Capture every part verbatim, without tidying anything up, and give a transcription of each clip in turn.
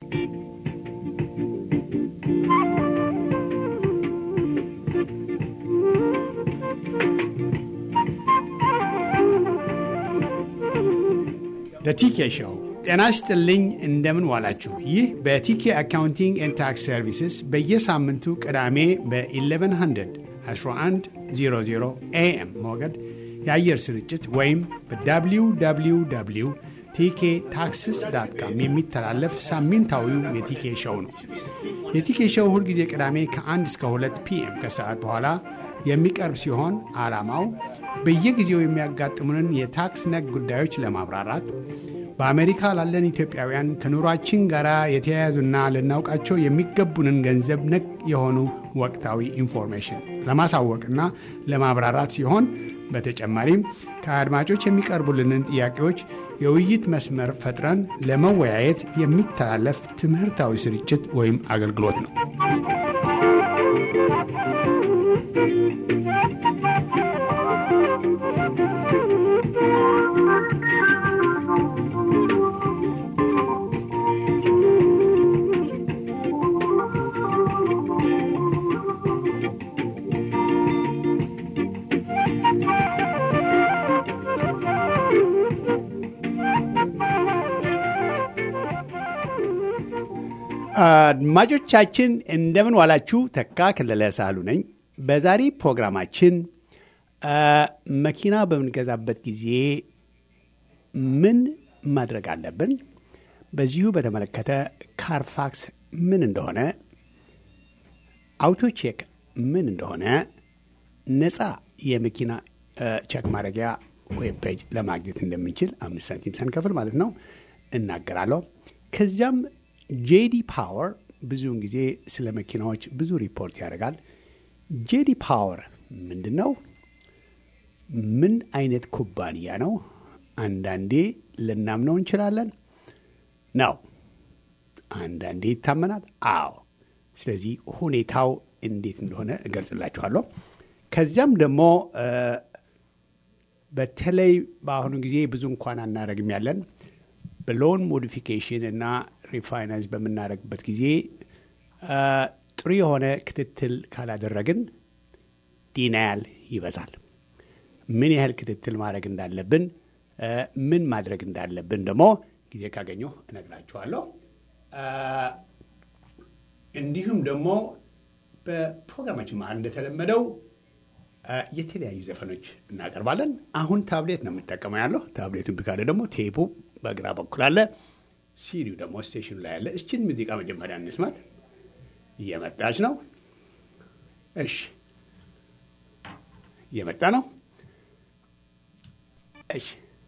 The T K Show. ጤና ይስጥልኝ እንደምን ዋላችሁ። ይህ በቲኬ አካውንቲንግ ኤንድ ታክስ ሰርቪስስ በየሳምንቱ ቅዳሜ በ1100 አስራ አንድ መቶ ኤኤም ሞገድ የአየር ስርጭት ወይም በደብሊው ደብሊው ደብሊው ዶት ቲኬ ታክስስ ዶት ኮም የሚተላለፍ ሳምንታዊው የቲኬ ሾው ነው። የቲኬ ሾው ሁልጊዜ ቅዳሜ ከአንድ እስከ ሁለት ፒኤም ከሰዓት በኋላ የሚቀርብ ሲሆን ዓላማው በየጊዜው የሚያጋጥሙንን የታክስ ነክ ጉዳዮች ለማብራራት በአሜሪካ ላለን ኢትዮጵያውያን ከኑሯችን ጋር የተያያዙና ልናውቃቸው የሚገቡንን ገንዘብ ነክ የሆኑ ወቅታዊ ኢንፎርሜሽን ለማሳወቅና ለማብራራት ሲሆን በተጨማሪም ከአድማጮች የሚቀርቡልንን ጥያቄዎች የውይይት መስመር ፈጥረን ለመወያየት የሚተላለፍ ትምህርታዊ ስርጭት ወይም አገልግሎት ነው። አድማጮቻችን እንደምን ዋላችሁ። ተካ ከለለ ሳሉ ነኝ። በዛሬ ፕሮግራማችን መኪና በምንገዛበት ጊዜ ምን ማድረግ አለብን፣ በዚሁ በተመለከተ ካርፋክስ ምን እንደሆነ፣ አውቶ ቼክ ምን እንደሆነ፣ ነፃ የመኪና ቼክ ማድረጊያ ዌብ ፔጅ ለማግኘት እንደምንችል አምስት ሳንቲም ሳንከፍል ማለት ነው እናገራለሁ። ከዚያም ጄዲ ፓወር ብዙውን ጊዜ ስለ መኪናዎች ብዙ ሪፖርት ያደርጋል። ጄዲ ፓወር ምንድን ነው? ምን አይነት ኩባንያ ነው? አንዳንዴ ልናምነው እንችላለን ነው፣ አንዳንዴ ይታመናል። አዎ። ስለዚህ ሁኔታው እንዴት እንደሆነ እገልጽላችኋለሁ። ከዚያም ደግሞ በተለይ በአሁኑ ጊዜ ብዙ እንኳን አናረግም ያለን በሎን ሞዲፊኬሽን እና ሪፋይናንስ በምናደርግበት ጊዜ ጥሩ የሆነ ክትትል ካላደረግን ዲናያል ይበዛል። ምን ያህል ክትትል ማድረግ እንዳለብን፣ ምን ማድረግ እንዳለብን ደግሞ ጊዜ ካገኘሁ እነግራችኋለሁ። እንዲሁም ደግሞ በፕሮግራማችን መሀል እንደተለመደው የተለያዩ ዘፈኖች እናቀርባለን። አሁን ታብሌት ነው የምጠቀመው ያለው። ታብሌቱን ብካለ ደግሞ ቴፑ በግራ በኩል አለ፣ ሲዲው ደግሞ ስቴሽኑ ላይ አለ። እችን ሙዚቃ መጀመሪያ እንስማት። እየመጣች ነው። እሺ፣ እየመጣ ነው። እሺ፣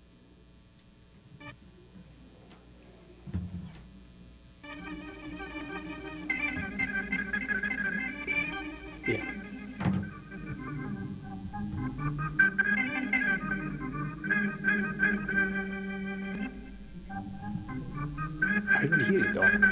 I can hear it though.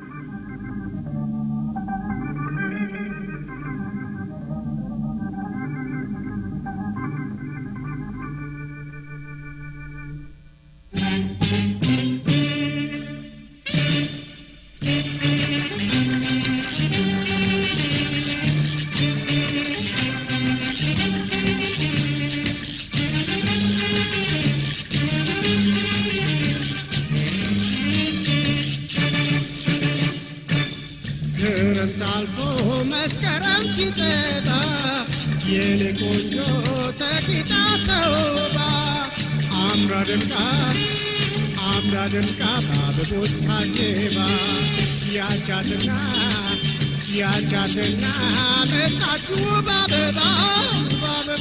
ያቻትና መጣችሁ ባበባ ባበባ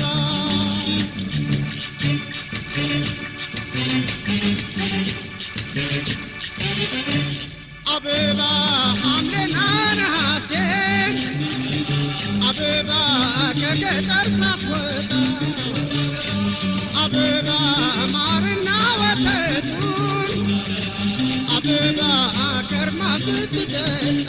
አበባ አምለና ነሐሴ አበባ ከገጠር ሳትወጣ አበባ ማርና ወተቱን አበባ ከርማ ስትጠጣ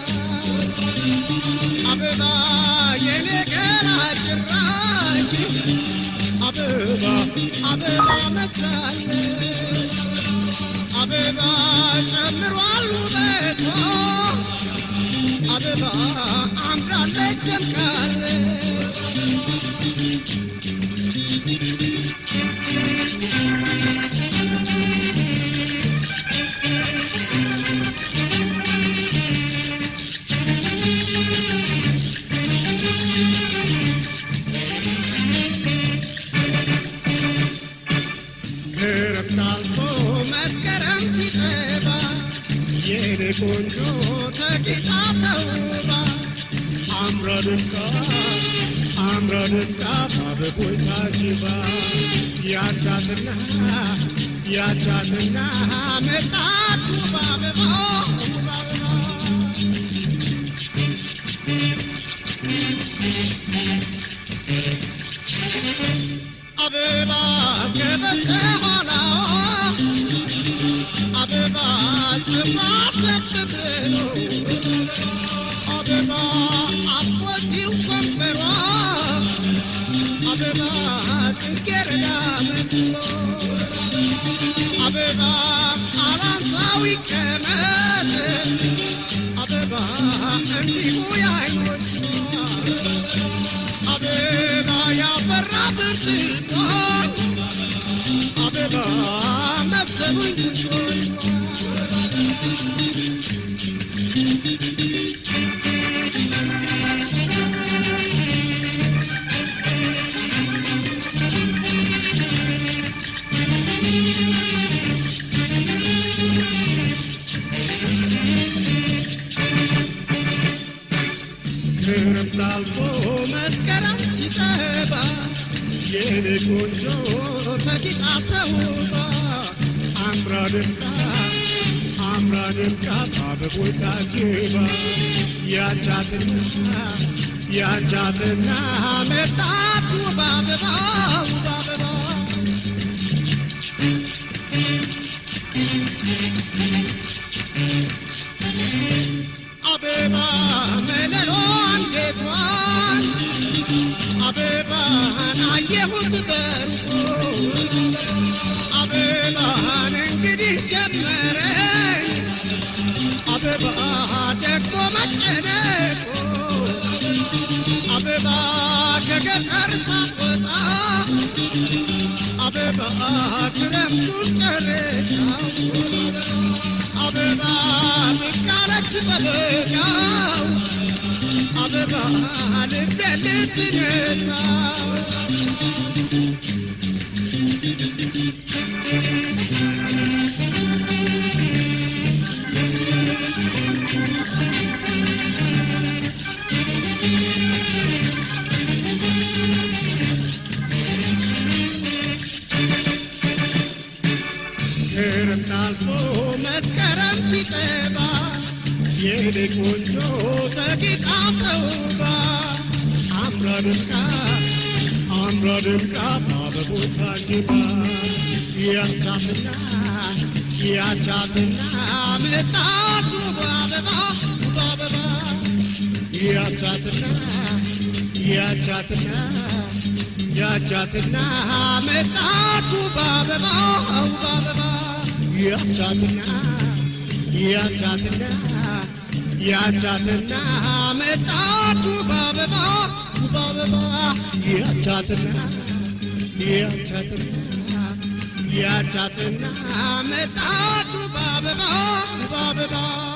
አበባ የኔ ገና ጭራሽ አበባ አበባ መስላለች አበባ ጨምሯል ውበቷ አበባ አምራለች ደምቃለች ቆንጆ ተቂጣ ተውባ አምራ ደምቃ አምራ ደምቃ በቦይ ታጅባ ያቻትና ያቻትና መጣች ባበባ አበባ ከበስተኋላ አበባ ጽማፈትብሎ አበባ አስቆቲው ከንፈሯ አበባ ጽጌረዳ መስሎ አበባ አላንሳዊ ቀመት አበባ እንዲሁ ያይኖች አበባ ያበራ ብርቱካን አበባ መሰሉኝ ኩንቾች ክረምት አልፎ መስከረም ሲጠባ የኔ ቆንጆ ተጊጣ ተውባ አምራ ደምቃ አምራ ደምቃ በቦይ ታጅባ ያቻትና ያቻትና መጣች ባበባ ባበባ አበባ መለሎን ጌቷን አበባን አየሁት በርቆ አበባን እንግዲህ ጀመረኝ አበባ ደግሞ መጨነቆ አበባ ከገጠር ሳትወጣ አበባ ክረምቱን ጨረሰው አበባ ብቃለች በበጋው አበባ ልቤ ልትነሳው ክረምት አልፎ መስከረም ሲጠባ የኔ ቆንጆ ተጊጣ ተውባ አምራ ደምቃ አምራ ደምቃ በቦይ ታጅባ ያቻትና ያቻትና መጣች ባበባ ባበባ ያቻትና ያቻትና ያቻትና መጣች ባበባ ባበባ ያቻትና ያቻትና ያቻትና መጣች ባበባ ባበባ ያቻትና ያቻትና ያቻትና መጣች ባበባ ባበባ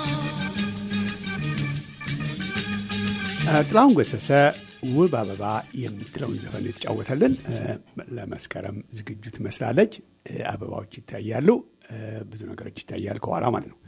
ጥላሁን ገሰሰ ውብ አበባ የምትለውን ዘፈን የተጫወተልን ለመስከረም ዝግጁ ትመስላለች። አበባዎች ይታያሉ፣ ብዙ ነገሮች ይታያል ከኋላ ማለት ነው።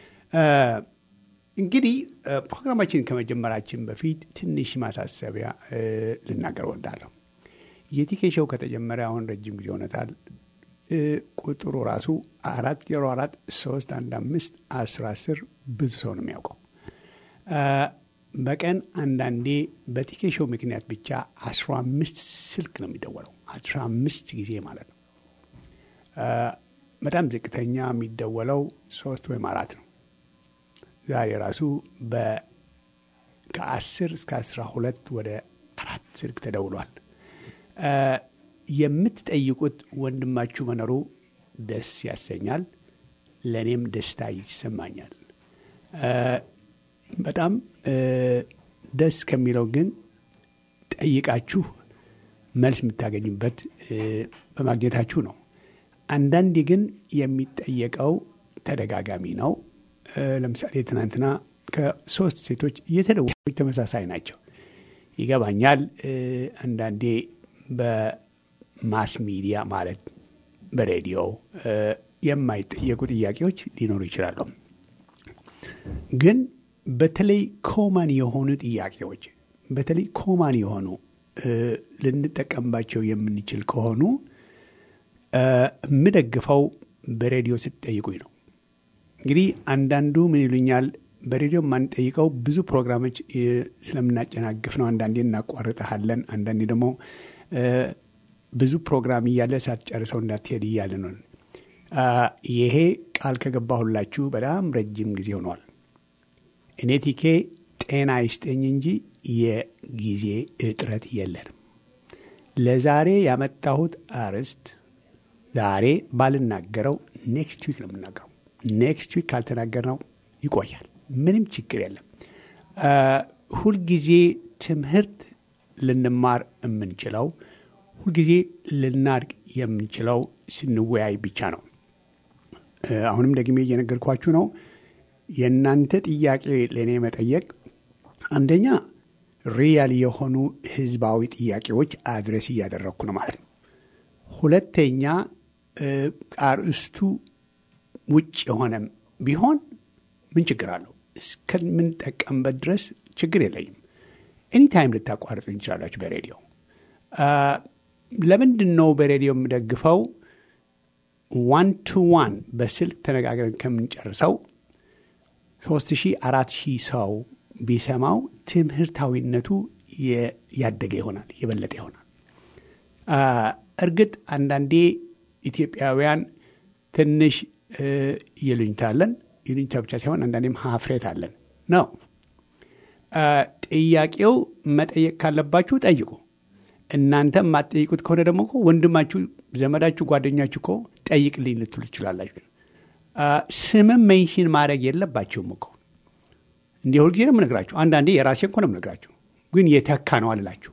እንግዲህ ፕሮግራማችን ከመጀመራችን በፊት ትንሽ ማሳሰቢያ ልናገር ወዳለሁ። የቲኬ ሾው ከተጀመረ አሁን ረጅም ጊዜ ሆነታል። ቁጥሩ ራሱ አራት ዜሮ አራት ሶስት አንድ አምስት አስራ አስር ብዙ ሰው ነው የሚያውቀው። በቀን አንዳንዴ በቲኬ ሾው ምክንያት ብቻ አስራ አምስት ስልክ ነው የሚደወለው። አስራ አምስት ጊዜ ማለት ነው። በጣም ዝቅተኛ የሚደወለው ሶስት ወይም አራት ነው። ዛሬ ራሱ ከአስር እስከ አስራ ሁለት ወደ አራት ስልክ ተደውሏል። የምትጠይቁት ወንድማችሁ መኖሩ ደስ ያሰኛል፣ ለእኔም ደስታ ይሰማኛል። በጣም ደስ ከሚለው ግን ጠይቃችሁ መልስ የምታገኙበት በማግኘታችሁ ነው። አንዳንዴ ግን የሚጠየቀው ተደጋጋሚ ነው። ለምሳሌ ትናንትና ከሶስት ሴቶች እየተደወሉ ተመሳሳይ ናቸው። ይገባኛል። አንዳንዴ በማስ ሚዲያ ማለት በሬዲዮ የማይጠየቁ ጥያቄዎች ሊኖሩ ይችላሉ። ግን በተለይ ኮማን የሆኑ ጥያቄዎች በተለይ ኮማን የሆኑ ልንጠቀምባቸው የምንችል ከሆኑ የምደግፈው በሬዲዮ ስትጠይቁኝ ነው። እንግዲህ አንዳንዱ ምን ይሉኛል፣ በሬዲዮ የማንጠይቀው ብዙ ፕሮግራሞች ስለምናጨናግፍ ነው። አንዳንዴ እናቋርጠሃለን፣ አንዳንዴ ደግሞ ብዙ ፕሮግራም እያለ ሳትጨርሰው እንዳትሄድ እያለ ነው። ይሄ ቃል ከገባሁላችሁ በጣም ረጅም ጊዜ ሆኗል። እኔ ቲኬ ጤና ይስጠኝ እንጂ የጊዜ እጥረት የለንም። ለዛሬ ያመጣሁት አርዕስት ዛሬ ባልናገረው ኔክስት ዊክ ነው የምናገረው። ኔክስት ዊክ ካልተናገርነው ይቆያል። ምንም ችግር የለም። ሁልጊዜ ትምህርት ልንማር የምንችለው ሁልጊዜ ልናድግ የምንችለው ስንወያይ ብቻ ነው። አሁንም ደግሜ እየነገርኳችሁ ነው። የእናንተ ጥያቄ ለእኔ መጠየቅ አንደኛ ሪያል የሆኑ ህዝባዊ ጥያቄዎች አድሬስ እያደረግኩ ነው ማለት ነው። ሁለተኛ አርዕስቱ ውጭ የሆነም ቢሆን ምን ችግር አለው? እስከምንጠቀምበት ድረስ ችግር የለኝም። ኤኒታይም ልታቋርጡ እንችላላችሁ በሬዲዮ። ለምንድን ነው በሬዲዮ የምደግፈው? ዋን ቱ ዋን በስልክ ተነጋግረን ከምንጨርሰው ሶስት ሺህ አራት ሺህ ሰው ቢሰማው ትምህርታዊነቱ ያደገ ይሆናል፣ የበለጠ ይሆናል። እርግጥ አንዳንዴ ኢትዮጵያውያን ትንሽ ይሉኝታ አለን። ይሉኝታ ብቻ ሳይሆን አንዳንዴም ሀፍሬት አለን ነው። ጥያቄው መጠየቅ ካለባችሁ ጠይቁ። እናንተ የማትጠይቁት ከሆነ ደግሞ ወንድማችሁ፣ ዘመዳችሁ፣ ጓደኛችሁ እኮ ጠይቅልኝ ልትሉ ትችላላችሁ። ስምም ሜንሽን ማድረግ የለባችሁም እኮ። እንዲህ ሁልጊዜ ነው የምነግራችሁ። አንዳንዴ የራሴ እኮ ነው የምነግራችሁ፣ ግን የተካ ነው አልላችሁ።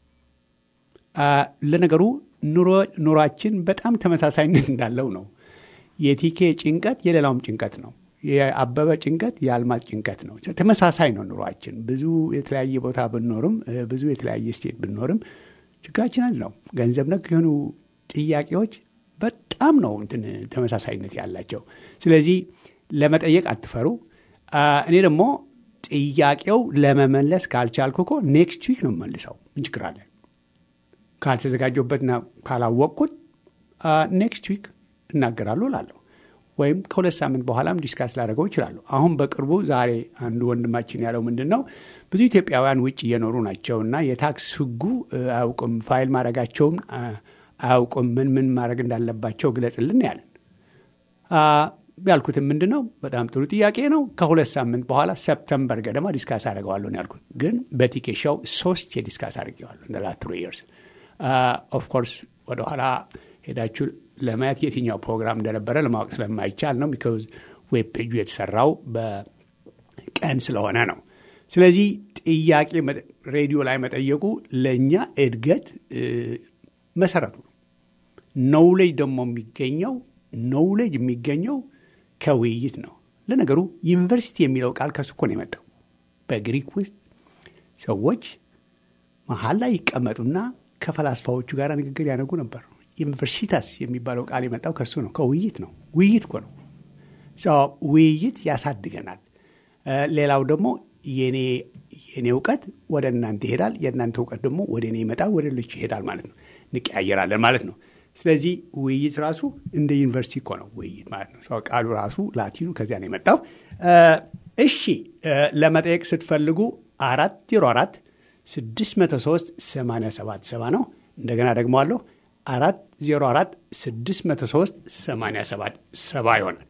ለነገሩ ኑሯችን በጣም ተመሳሳይነት እንዳለው ነው። የቲኬ ጭንቀት የሌላውም ጭንቀት ነው። የአበበ ጭንቀት የአልማዝ ጭንቀት ነው። ተመሳሳይ ነው ኑሯችን። ብዙ የተለያየ ቦታ ብንኖርም ብዙ የተለያየ ስቴት ብንኖርም ችግራችን አንድ ነው። ገንዘብ ነክ የሆኑ ጥያቄዎች በጣም ነው እንትን ተመሳሳይነት ያላቸው። ስለዚህ ለመጠየቅ አትፈሩ። እኔ ደግሞ ጥያቄው ለመመለስ ካልቻልኩ እኮ ኔክስት ዊክ ነው መልሰው ምን ችግር አለ? ካልተዘጋጀሁበትና ካላወቅኩት ኔክስት ዊክ እናገራለሁ እላለሁ። ወይም ከሁለት ሳምንት በኋላም ዲስካስ ላደርገው ይችላሉ። አሁን በቅርቡ ዛሬ አንዱ ወንድማችን ያለው ምንድን ነው፣ ብዙ ኢትዮጵያውያን ውጭ እየኖሩ ናቸውና የታክስ ሕጉ አያውቁም፣ ፋይል ማድረጋቸውም አያውቁም፣ ምን ምን ማድረግ እንዳለባቸው ግለጽልን ያለን። ያልኩትም ምንድን ነው፣ በጣም ጥሩ ጥያቄ ነው። ከሁለት ሳምንት በኋላ ሰፕተምበር ገደማ ዲስካስ አደርገዋለሁ ነው ያልኩት። ግን በቲኬ ሾው ሶስት የዲስካስ አድርጌዋለሁ እንደ ላስት ትሪ ይርስ። ኦፍኮርስ ወደኋላ ሄዳችሁ ለማየት የትኛው ፕሮግራም እንደነበረ ለማወቅ ስለማይቻል ነው። ቢካዝ ዌብ ፔጁ የተሰራው በቀን ስለሆነ ነው። ስለዚህ ጥያቄ ሬዲዮ ላይ መጠየቁ ለእኛ እድገት መሰረቱ ነው። ኖውሌጅ ደግሞ የሚገኘው ኖውሌጅ የሚገኘው ከውይይት ነው። ለነገሩ ዩኒቨርሲቲ የሚለው ቃል ከሱ እኮ ነው የመጣው። በግሪክ ውስጥ ሰዎች መሀል ላይ ይቀመጡና ከፈላስፋዎቹ ጋር ንግግር ያደርጉ ነበር። ዩኒቨርሲታስ የሚባለው ቃል የመጣው ከሱ ነው፣ ከውይይት ነው። ውይይት እኮ ነው። ውይይት ያሳድገናል። ሌላው ደግሞ የኔ የኔ እውቀት ወደ እናንተ ይሄዳል፣ የእናንተ እውቀት ደግሞ ወደ እኔ ይመጣል፣ ወደ ሌሎች ይሄዳል ማለት ነው። እንቀያየራለን ማለት ነው። ስለዚህ ውይይት ራሱ እንደ ዩኒቨርሲቲ እኮ ነው ውይይት ማለት ነው። ሰው ቃሉ ራሱ ላቲኑ ከዚያ ነው የመጣው። እሺ ለመጠየቅ ስትፈልጉ አራት ዜሮ አራት ስድስት መቶ ሶስት ሰማንያ ሰባት ሰባ ነው። እንደገና ደግሞ አለው አራት ዜሮ አራት ስድስት መቶ ሶስት ሰማንያ ሰባት ሰባ ይሆናል።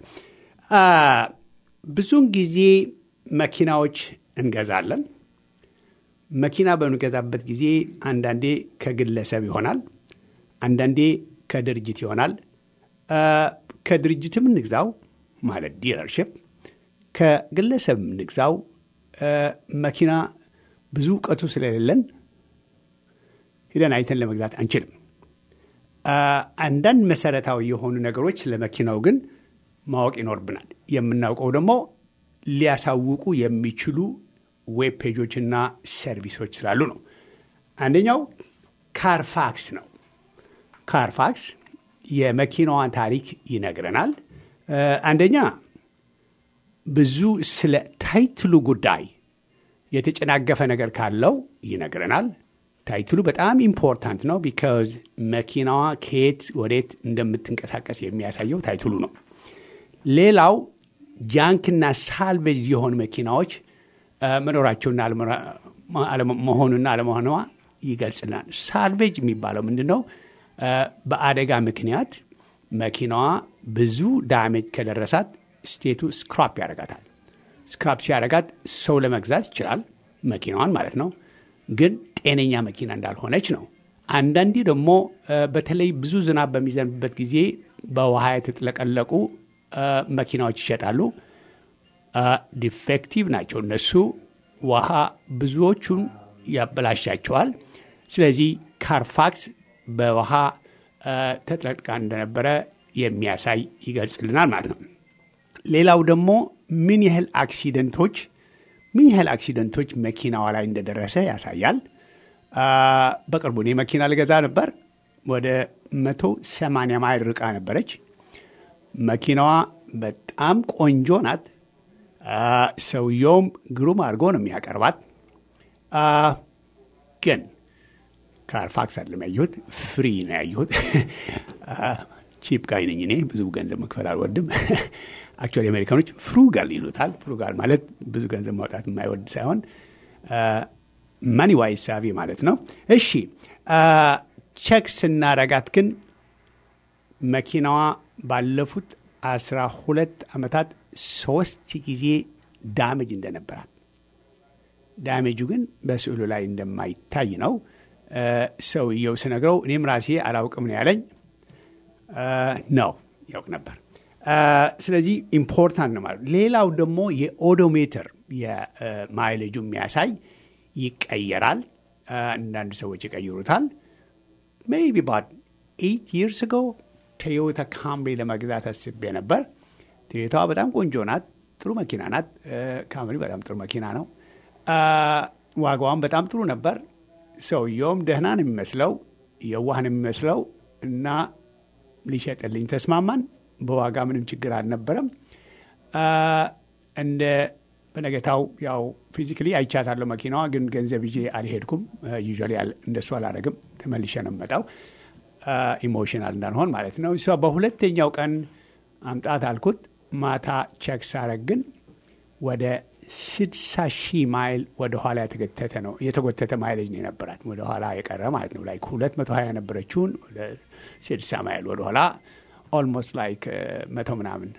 ብዙውን ጊዜ መኪናዎች እንገዛለን። መኪና በምንገዛበት ጊዜ አንዳንዴ ከግለሰብ ይሆናል፣ አንዳንዴ ከድርጅት ይሆናል። ከድርጅትም እንግዛው ማለት ዲለርሺፕ፣ ከግለሰብ እንግዛው መኪና ብዙ እውቀቱ ስለሌለን ሄደን አይተን ለመግዛት አንችልም። አንዳንድ መሰረታዊ የሆኑ ነገሮች ስለ መኪናው ግን ማወቅ ይኖርብናል። የምናውቀው ደግሞ ሊያሳውቁ የሚችሉ ዌብ ፔጆችና ሰርቪሶች ስላሉ ነው። አንደኛው ካርፋክስ ነው። ካርፋክስ የመኪናዋን ታሪክ ይነግረናል። አንደኛ ብዙ ስለ ታይትሉ ጉዳይ የተጨናገፈ ነገር ካለው ይነግረናል። ታይትሉ በጣም ኢምፖርታንት ነው። ቢካዝ መኪናዋ ከየት ወዴት እንደምትንቀሳቀስ የሚያሳየው ታይትሉ ነው። ሌላው ጃንክና ሳልቬጅ የሆኑ መኪናዎች መኖራቸውና መሆኑና አለመሆኗ ይገልጽናል። ሳልቬጅ የሚባለው ምንድን ነው? በአደጋ ምክንያት መኪናዋ ብዙ ዳሜጅ ከደረሳት ስቴቱ ስክራፕ ያደርጋታል። ስክራፕ ሲያደርጋት ሰው ለመግዛት ይችላል፣ መኪናዋን ማለት ነው። ግን ጤነኛ መኪና እንዳልሆነች ነው። አንዳንዴ ደግሞ በተለይ ብዙ ዝናብ በሚዘንብበት ጊዜ በውሃ የተጥለቀለቁ መኪናዎች ይሸጣሉ። ዲፌክቲቭ ናቸው እነሱ። ውሃ ብዙዎቹን ያበላሻቸዋል። ስለዚህ ካርፋክስ በውሃ ተጥለቅልቃ እንደነበረ የሚያሳይ ይገልጽልናል ማለት ነው። ሌላው ደግሞ ምን ያህል አክሲደንቶች ምን ያህል አክሲደንቶች መኪናዋ ላይ እንደደረሰ ያሳያል። በቅርቡ እኔ መኪና ልገዛ ነበር። ወደ መቶ ሰማንያ ማይል ርቃ ነበረች። መኪናዋ በጣም ቆንጆ ናት። ሰውየውም ግሩም አድርጎ ነው የሚያቀርባት። ግን ካርፋክስ አይደለም ያየሁት፣ ፍሪ ነው ያየሁት። ቺፕ ጋይ ነኝ እኔ፣ ብዙ ገንዘብ መክፈል አልወድም። አክቹዋሊ አሜሪካኖች ፍሩጋል ይሉታል። ፍሩጋል ማለት ብዙ ገንዘብ ማውጣት የማይወድ ሳይሆን ማኒ ዋይዝ ሳቪ ማለት ነው። እሺ ቼክ ስናረጋት ግን መኪናዋ ባለፉት አስራ ሁለት ዓመታት ሶስት ጊዜ ዳሜጅ እንደነበራት፣ ዳሜጁ ግን በስዕሉ ላይ እንደማይታይ ነው። ሰውየው ስነግረው እኔም ራሴ አላውቅም ነው ያለኝ። ነው ያውቅ ነበር። ስለዚህ ኢምፖርታንት ነው ማለት። ሌላው ደግሞ የኦዶሜትር የማይሌጁ የሚያሳይ ይቀየራል። አንዳንድ ሰዎች ይቀይሩታል። ሜይቢ ባት ኤይት ይርስ አጎ ቶዮታ ካምሪ ለመግዛት አስቤ ነበር። ቶዮታዋ በጣም ቆንጆ ናት፣ ጥሩ መኪና ናት። ካምሪ በጣም ጥሩ መኪና ነው። ዋጋዋም በጣም ጥሩ ነበር። ሰውየውም ደህና ነው የሚመስለው፣ የዋህ ነው የሚመስለው እና ሊሸጥልኝ ተስማማን። በዋጋ ምንም ችግር አልነበረም። እንደ በነገታው ያው ፊዚካሊ አይቻታለሁ መኪናዋ፣ ግን ገንዘብ ይዤ አልሄድኩም። ዩዥዋሊ እንደሱ አላደርግም፣ ተመልሼ ነው የምመጣው። ኢሞሽናል እንዳንሆን ማለት ነው። እሷ በሁለተኛው ቀን አምጣት አልኩት። ማታ ቼክ ሳረግ ግን ወደ ስድሳ ሺህ ማይል ወደኋላ የተጎተተ ነው የተጎተተ ማይሌጅ ነው የነበራት፣ ወደኋላ የቀረ ማለት ነው። ላይክ ሁለት መቶ ሀያ ነበረችውን ወደ ስድሳ ማይል ወደኋላ ኦልሞስት ላይክ መቶ ምናምን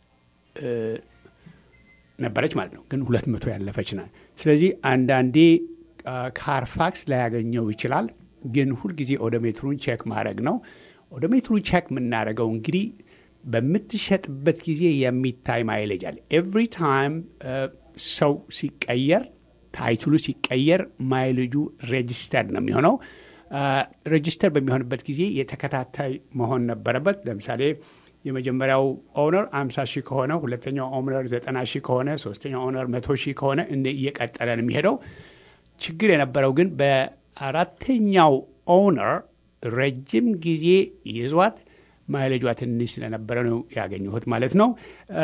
ነበረች ማለት ነው። ግን ሁለት መቶ ያለፈች ናት። ስለዚህ አንዳንዴ ካርፋክስ ላያገኘው ይችላል። ግን ሁልጊዜ ኦዶሜትሩን ቼክ ማድረግ ነው። ኦዶሜትሩ ቼክ የምናደርገው እንግዲህ በምትሸጥበት ጊዜ የሚታይ ማይሌጅ አለ። ኤቭሪ ታይም ሰው ሲቀየር፣ ታይትሉ ሲቀየር ማይሌጁ ሬጅስተር ነው የሚሆነው። ሬጅስተር በሚሆንበት ጊዜ የተከታታይ መሆን ነበረበት። ለምሳሌ የመጀመሪያው ኦነር አምሳ ሺህ ከሆነ፣ ሁለተኛው ኦነር ዘጠና ሺህ ከሆነ፣ ሶስተኛው ኦነር መቶ ሺህ ከሆነ እንደ እየቀጠለ ነው የሚሄደው። ችግር የነበረው ግን በአራተኛው ኦነር ረጅም ጊዜ ይዟት ማይሌጇ ትንሽ ስለነበረ ነው ያገኘሁት ማለት ነው።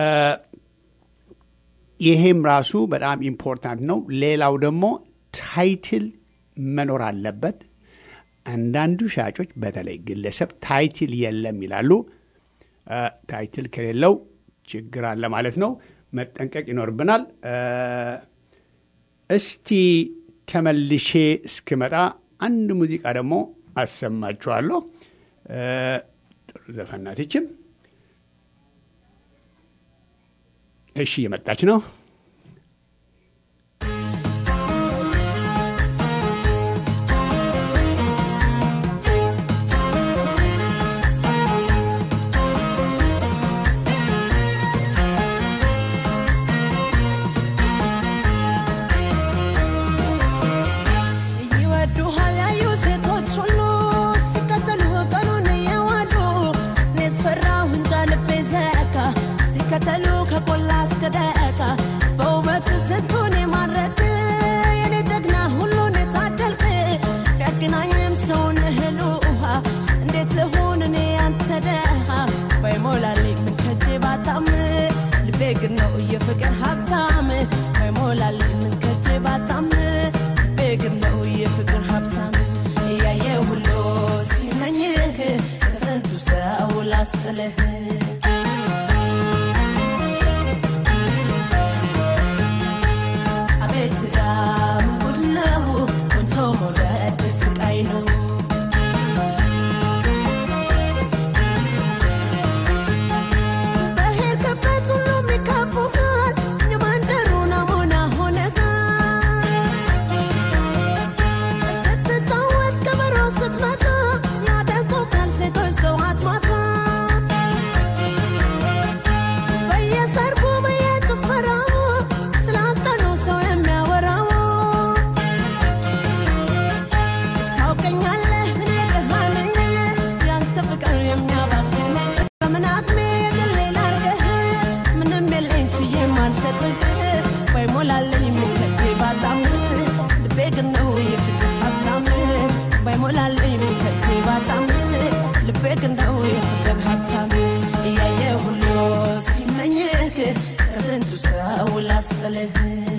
ይሄም ራሱ በጣም ኢምፖርታንት ነው። ሌላው ደግሞ ታይትል መኖር አለበት። አንዳንዱ ሻጮች በተለይ ግለሰብ ታይትል የለም ይላሉ። ታይትል ከሌለው ችግር አለ ማለት ነው። መጠንቀቅ ይኖርብናል። እስቲ ተመልሼ እስክመጣ አንድ ሙዚቃ ደግሞ አሰማችኋለሁ። ጥሩ ዘፈን ናት ይህችም። እሺ የመጣች ነው። ባይሞላልኝ ከጄ ባጣም ልቤ ግን ነው የፍቅር ሀብታም ባይሞላልኝ ከጄ ባጣም ልቤ ግን ነው የፍቅር ሀብታም ያየ ሁሉ ሲመኝህ ከስንቱ ሰው ላስጥልህ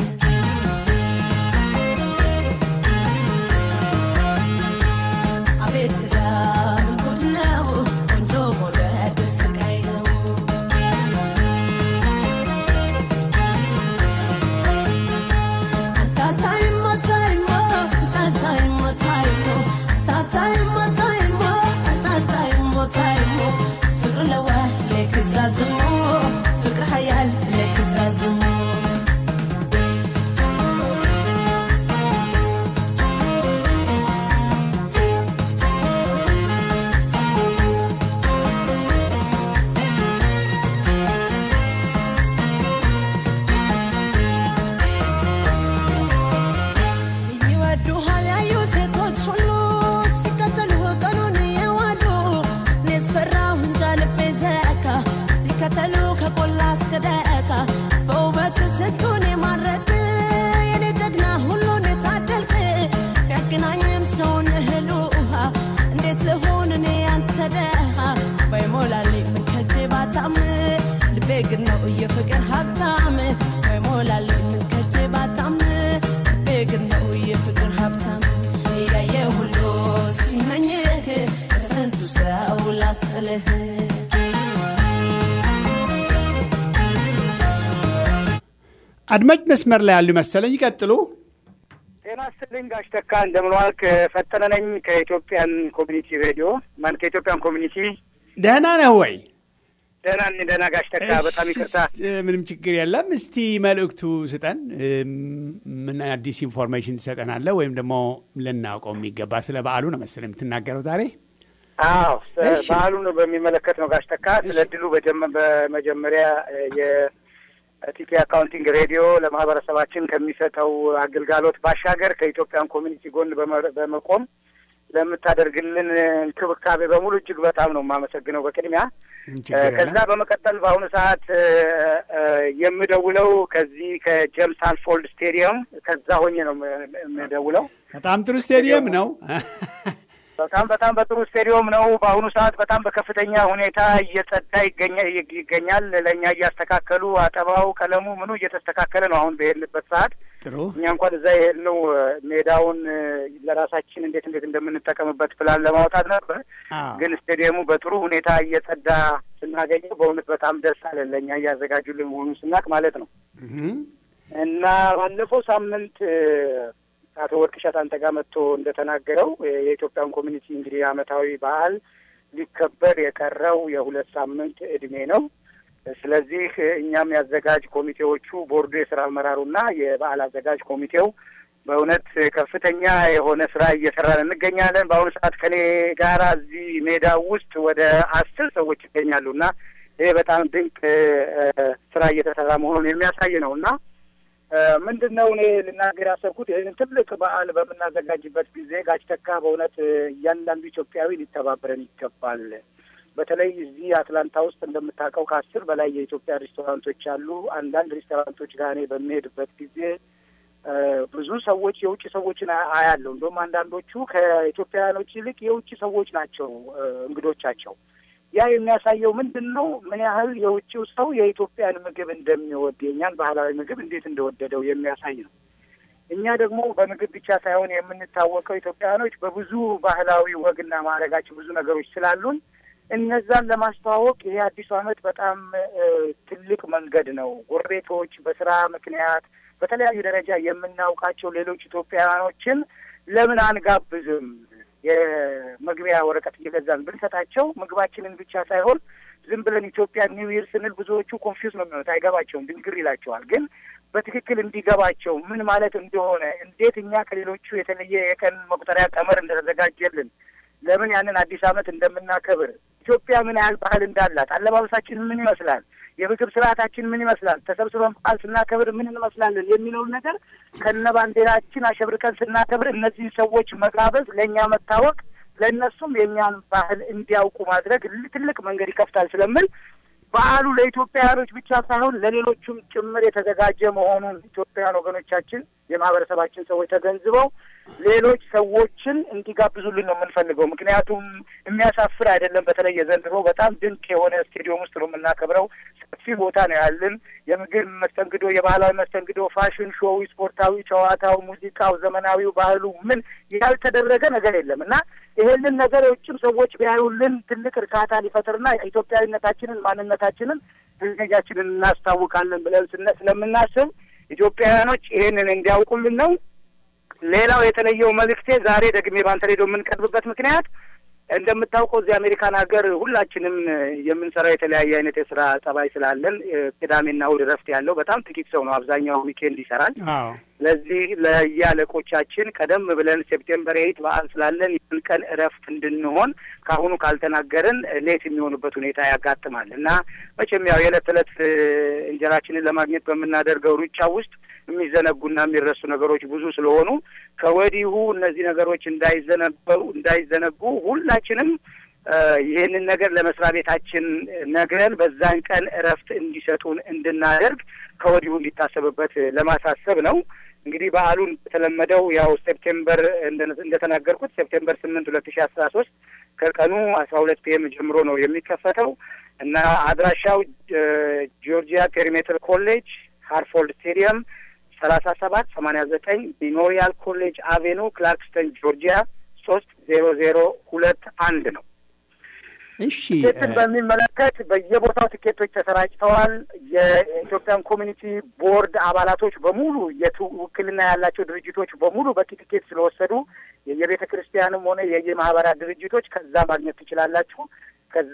አቤት ዳም ጉድ ነው ቆንጆ ሞደድ ስቃይ ነው ታታይሞ ታይሞ ታታይሞ ታይሞ ታታይሞ ታይሞ ታታይሞ ታይሞ ፍቅር ለዋ ለክዛዝሞ ፍቅር ሀያል ለክዛዝሞ ከተሉ ከቆላስ ከደካ በውበት ስትሆን ማረክ የኔ ጀግና ሁሉን ታደልክ ያገናኝም ሰውን ህሉሃ እንዴት ለሆነ እኔ አንተ ደሃ ባይሞላልኝ ከጄ ባጣም ልቤ ግን ነው የፍቅር ሀብታም ባይሞላልኝ ከጄ ባጣም ልቤ ግን ነው የፍቅር ሀብታም ያየ ሁሉ ሲመኝህ ከስንቱ ሰው ላስጥልህ አድማጭ መስመር ላይ ያሉ መሰለኝ ይቀጥሉ ጤና ይስጥልኝ ጋሽ ተካ እንደምን ዋልክ ፈተነ ነኝ ከኢትዮጵያን ኮሚኒቲ ሬዲዮ ማን ከኢትዮጵያን ኮሚኒቲ ደህና ነህ ወይ ደህና ነኝ ደህና ጋሽ ተካ በጣም ይቅርታ ምንም ችግር የለም እስቲ መልእክቱ ስጠን ምን አዲስ ኢንፎርሜሽን ትሰጠናለህ ወይም ደግሞ ለናውቀው የሚገባ ስለ በዓሉ ነው መሰለኝ የምትናገረው ዛሬ አዎ በዓሉን በሚመለከት ነው ጋሽ ተካ ስለ ድሉ በመጀመሪያ የ ቲኬ አካውንቲንግ ሬዲዮ ለማህበረሰባችን ከሚሰጠው አገልግሎት ባሻገር ከኢትዮጵያን ኮሚኒቲ ጎን በመቆም ለምታደርግልን እንክብካቤ በሙሉ እጅግ በጣም ነው የማመሰግነው በቅድሚያ ከዛ በመቀጠል በአሁኑ ሰዓት የምደውለው ከዚህ ከጄምስ አንፎልድ ስቴዲየም ከዛ ሆኜ ነው የምደውለው በጣም ጥሩ ስቴዲየም ነው በጣም በጣም በጥሩ ስቴዲየም ነው በአሁኑ ሰዓት በጣም በከፍተኛ ሁኔታ እየጸዳ ይገኛል ይገኛል ለኛ እያስተካከሉ አጠባው ቀለሙ ምኑ እየተስተካከለ ነው አሁን በሄድንበት ሰዓት ጥሩ እኛ እንኳን እዛ የሄድነው ሜዳውን ለራሳችን እንዴት እንዴት እንደምንጠቀምበት ፕላን ለማውጣት ነበር ግን ስቴዲየሙ በጥሩ ሁኔታ እየጸዳ ስናገኘው በእውነት በጣም ደስ አለን ለኛ እያዘጋጁልን መሆኑን ስናቅ ማለት ነው እና ባለፈው ሳምንት አቶ ወርቅሸት አንተ ጋር መጥቶ እንደተናገረው የኢትዮጵያን ኮሚኒቲ እንግዲህ አመታዊ በዓል ሊከበር የቀረው የሁለት ሳምንት እድሜ ነው ስለዚህ እኛም ያዘጋጅ ኮሚቴዎቹ ቦርዱ የሥራ አመራሩና የበዓል አዘጋጅ ኮሚቴው በእውነት ከፍተኛ የሆነ ስራ እየሰራን እንገኛለን በአሁኑ ሰዓት ከኔ ጋር እዚህ ሜዳው ውስጥ ወደ አስር ሰዎች ይገኛሉና ይሄ በጣም ድንቅ ስራ እየተሰራ መሆኑን የሚያሳይ ነውና ምንድነው እኔ ልናገር ያሰብኩት ይሄን ትልቅ በዓል በመናዘጋጅበት ጊዜ ጋሽ ተካ በእውነት እያንዳንዱ ኢትዮጵያዊ ሊተባበረን ይገባል በተለይ እዚህ አትላንታ ውስጥ እንደምታውቀው ከአስር በላይ የኢትዮጵያ ሬስቶራንቶች አሉ አንዳንድ ሬስቶራንቶች ጋር እኔ በሚሄድበት ጊዜ ብዙ ሰዎች የውጭ ሰዎችን አያለሁ እንደውም አንዳንዶቹ ከኢትዮጵያውያኖች ይልቅ የውጭ ሰዎች ናቸው እንግዶቻቸው ያ የሚያሳየው ምንድነው ምን ያህል የውጭው ሰው የኢትዮጵያን ምግብ እንደሚወድ የኛን ባህላዊ ምግብ እንዴት እንደወደደው የሚያሳይ ነው እኛ ደግሞ በምግብ ብቻ ሳይሆን የምንታወቀው ኢትዮጵያውያኖች በብዙ ባህላዊ ወግና ማረጋችን ብዙ ነገሮች ስላሉን እነዛን ለማስተዋወቅ ይሄ አዲሱ አመት በጣም ትልቅ መንገድ ነው ጎረቤቶች በስራ ምክንያት በተለያዩ ደረጃ የምናውቃቸው ሌሎች ኢትዮጵያውያኖችን ለምን አንጋብዝም የመግቢያ ወረቀት እየገዛን ብንሰጣቸው ምግባችንን ብቻ ሳይሆን ዝም ብለን ኢትዮጵያ ኒው ይር ስንል ብዙዎቹ ኮንፊውዝ ነው የሚሆኑት አይገባቸውም ድንግር ይላቸዋል ግን በትክክል እንዲገባቸው ምን ማለት እንደሆነ እንዴት እኛ ከሌሎቹ የተለየ የቀን መቁጠሪያ ቀመር እንደተዘጋጀልን ለምን ያንን አዲስ አመት እንደምናከብር ኢትዮጵያ ምን ያህል ባህል እንዳላት አለባበሳችን ምን ይመስላል የምግብ ስርዓታችን ምን ይመስላል ተሰብስበን በዓል ስናከብር ምን እንመስላለን የሚለው ነገር ከነባንዴራችን አሸብርቀን ስናከብር እነዚህ ሰዎች መጋበዝ ለኛ መታወቅ ለነሱም የኛን ባህል እንዲያውቁ ማድረግ ትልቅ መንገድ ይከፍታል ስለምን በዓሉ ለኢትዮጵያውያኖች ብቻ ሳይሆን ለሌሎችም ጭምር የተዘጋጀ መሆኑን ኢትዮጵያውያን ወገኖቻችን የማህበረሰባችን ሰዎች ተገንዝበው ሌሎች ሰዎችን እንዲጋብዙልን ነው የምንፈልገው። ምክንያቱም የሚያሳፍር አይደለም። በተለይ የዘንድሮ በጣም ድንቅ የሆነ ስቴዲየም ውስጥ ነው የምናከብረው። ሰፊ ቦታ ነው ያለን። የምግብ መስተንግዶ፣ የባህላዊ መስተንግዶ፣ ፋሽን ሾው፣ ስፖርታዊ ጨዋታው፣ ሙዚቃው፣ ዘመናዊው፣ ባህሉ ምን ያልተደረገ ነገር የለም እና ይሄንን ነገር የውጭም ሰዎች ቢያዩልን ትልቅ እርካታ ሊፈጥርና ኢትዮጵያዊነታችንን ማንነታችንን ህዝባችንን እናስታውቃለን ብለን ስለምናስብ ኢትዮጵያውያኖች ይሄንን እንዲያውቁልን ነው። ሌላው የተለየው መልእክቴ ዛሬ ደግሜ ባንተ ሬዲዮ የምንቀርብበት ምክንያት እንደምታውቀው እዚህ አሜሪካን ሀገር ሁላችንም የምንሰራው የተለያየ አይነት የስራ ጸባይ ስላለን ቅዳሜና እሑድ እረፍት ያለው በጣም ጥቂት ሰው ነው። አብዛኛው ዊኬንድ ይሰራል። ስለዚህ ለየአለቆቻችን ቀደም ብለን ሴፕቴምበር ኤይት በዓል ስላለን ይህን ቀን እረፍት እንድንሆን ከአሁኑ ካልተናገርን ሌት የሚሆኑበት ሁኔታ ያጋጥማል እና መቼም ያው የዕለት ተዕለት እንጀራችንን ለማግኘት በምናደርገው ሩጫ ውስጥ የሚዘነጉና የሚረሱ ነገሮች ብዙ ስለሆኑ ከወዲሁ እነዚህ ነገሮች እንዳይዘነበሩ እንዳይዘነጉ ሁላችንም ይህንን ነገር ለመስሪያ ቤታችን ነግረን በዛን ቀን እረፍት እንዲሰጡን እንድናደርግ ከወዲሁ እንዲታሰብበት ለማሳሰብ ነው። እንግዲህ በዓሉን በተለመደው ያው ሴፕቴምበር እንደተናገርኩት ሴፕቴምበር ስምንት ሁለት ሺህ አስራ ሶስት ከቀኑ አስራ ሁለት ፒኤም ጀምሮ ነው የሚከፈተው እና አድራሻው ጆርጂያ ፔሪሜትር ኮሌጅ ሃርፎልድ ስቴዲየም ሰላሳ ሰባት ሰማንያ ዘጠኝ ሜሞሪያል ኮሌጅ አቬኑ ክላርክስተን ጆርጂያ ሶስት ዜሮ ዜሮ ሁለት አንድ ነው። እሺ ቲኬትን በሚመለከት በየቦታው ቲኬቶች ተሰራጭተዋል። የኢትዮጵያን ኮሚኒቲ ቦርድ አባላቶች በሙሉ የውክልና ያላቸው ድርጅቶች በሙሉ በቲኬት ስለወሰዱ የየቤተ ክርስቲያንም ሆነ የየማህበራት ድርጅቶች ከዛ ማግኘት ትችላላችሁ። ከዛ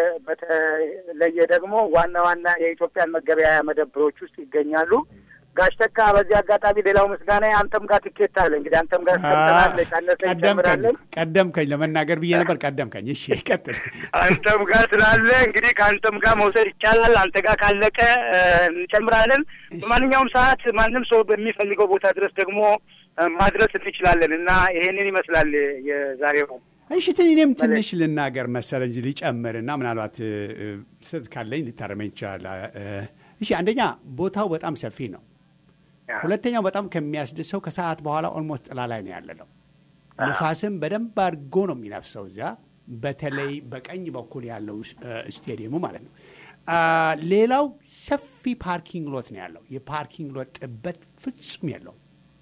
በተለየ ደግሞ ዋና ዋና የኢትዮጵያን መገበያያ መደብሮች ውስጥ ይገኛሉ። ጋሽ ተካ በዚህ አጋጣሚ ሌላው ምስጋና አንተም ጋር ትኬት አለ። እንግዲህ አንተም ጋር ተቀምጠናል። ካነሰ ይጀምራል። ቀደምከኝ ለመናገር ብዬ ነበር። ቀደምከኝ። እሺ ቀጥል። አንተም ጋር ስላለ እንግዲህ ከአንተም ጋር መውሰድ ይቻላል። አንተ ጋር ካለቀ እንጨምራለን። በማንኛውም ሰዓት ማንም ሰው በሚፈልገው ቦታ ድረስ ደግሞ ማድረስ እንችላለን እና ይሄንን ይመስላል የዛሬው። እሺ እኔም ትንሽ ልናገር መሰለኝ እንጂ ሊጨምርና ምናልባት ስህተት ካለኝ ሊታረመኝ ይችላል። እሺ አንደኛ ቦታው በጣም ሰፊ ነው። ሁለተኛው በጣም ከሚያስደሰው ከሰዓት በኋላ ኦልሞስት ጥላ ላይ ነው ያለለው። ንፋስም በደንብ አድርጎ ነው የሚነፍሰው እዚያ በተለይ በቀኝ በኩል ያለው ስቴዲየሙ ማለት ነው። ሌላው ሰፊ ፓርኪንግ ሎት ነው ያለው። የፓርኪንግ ሎት ጥበት ፍጹም የለው።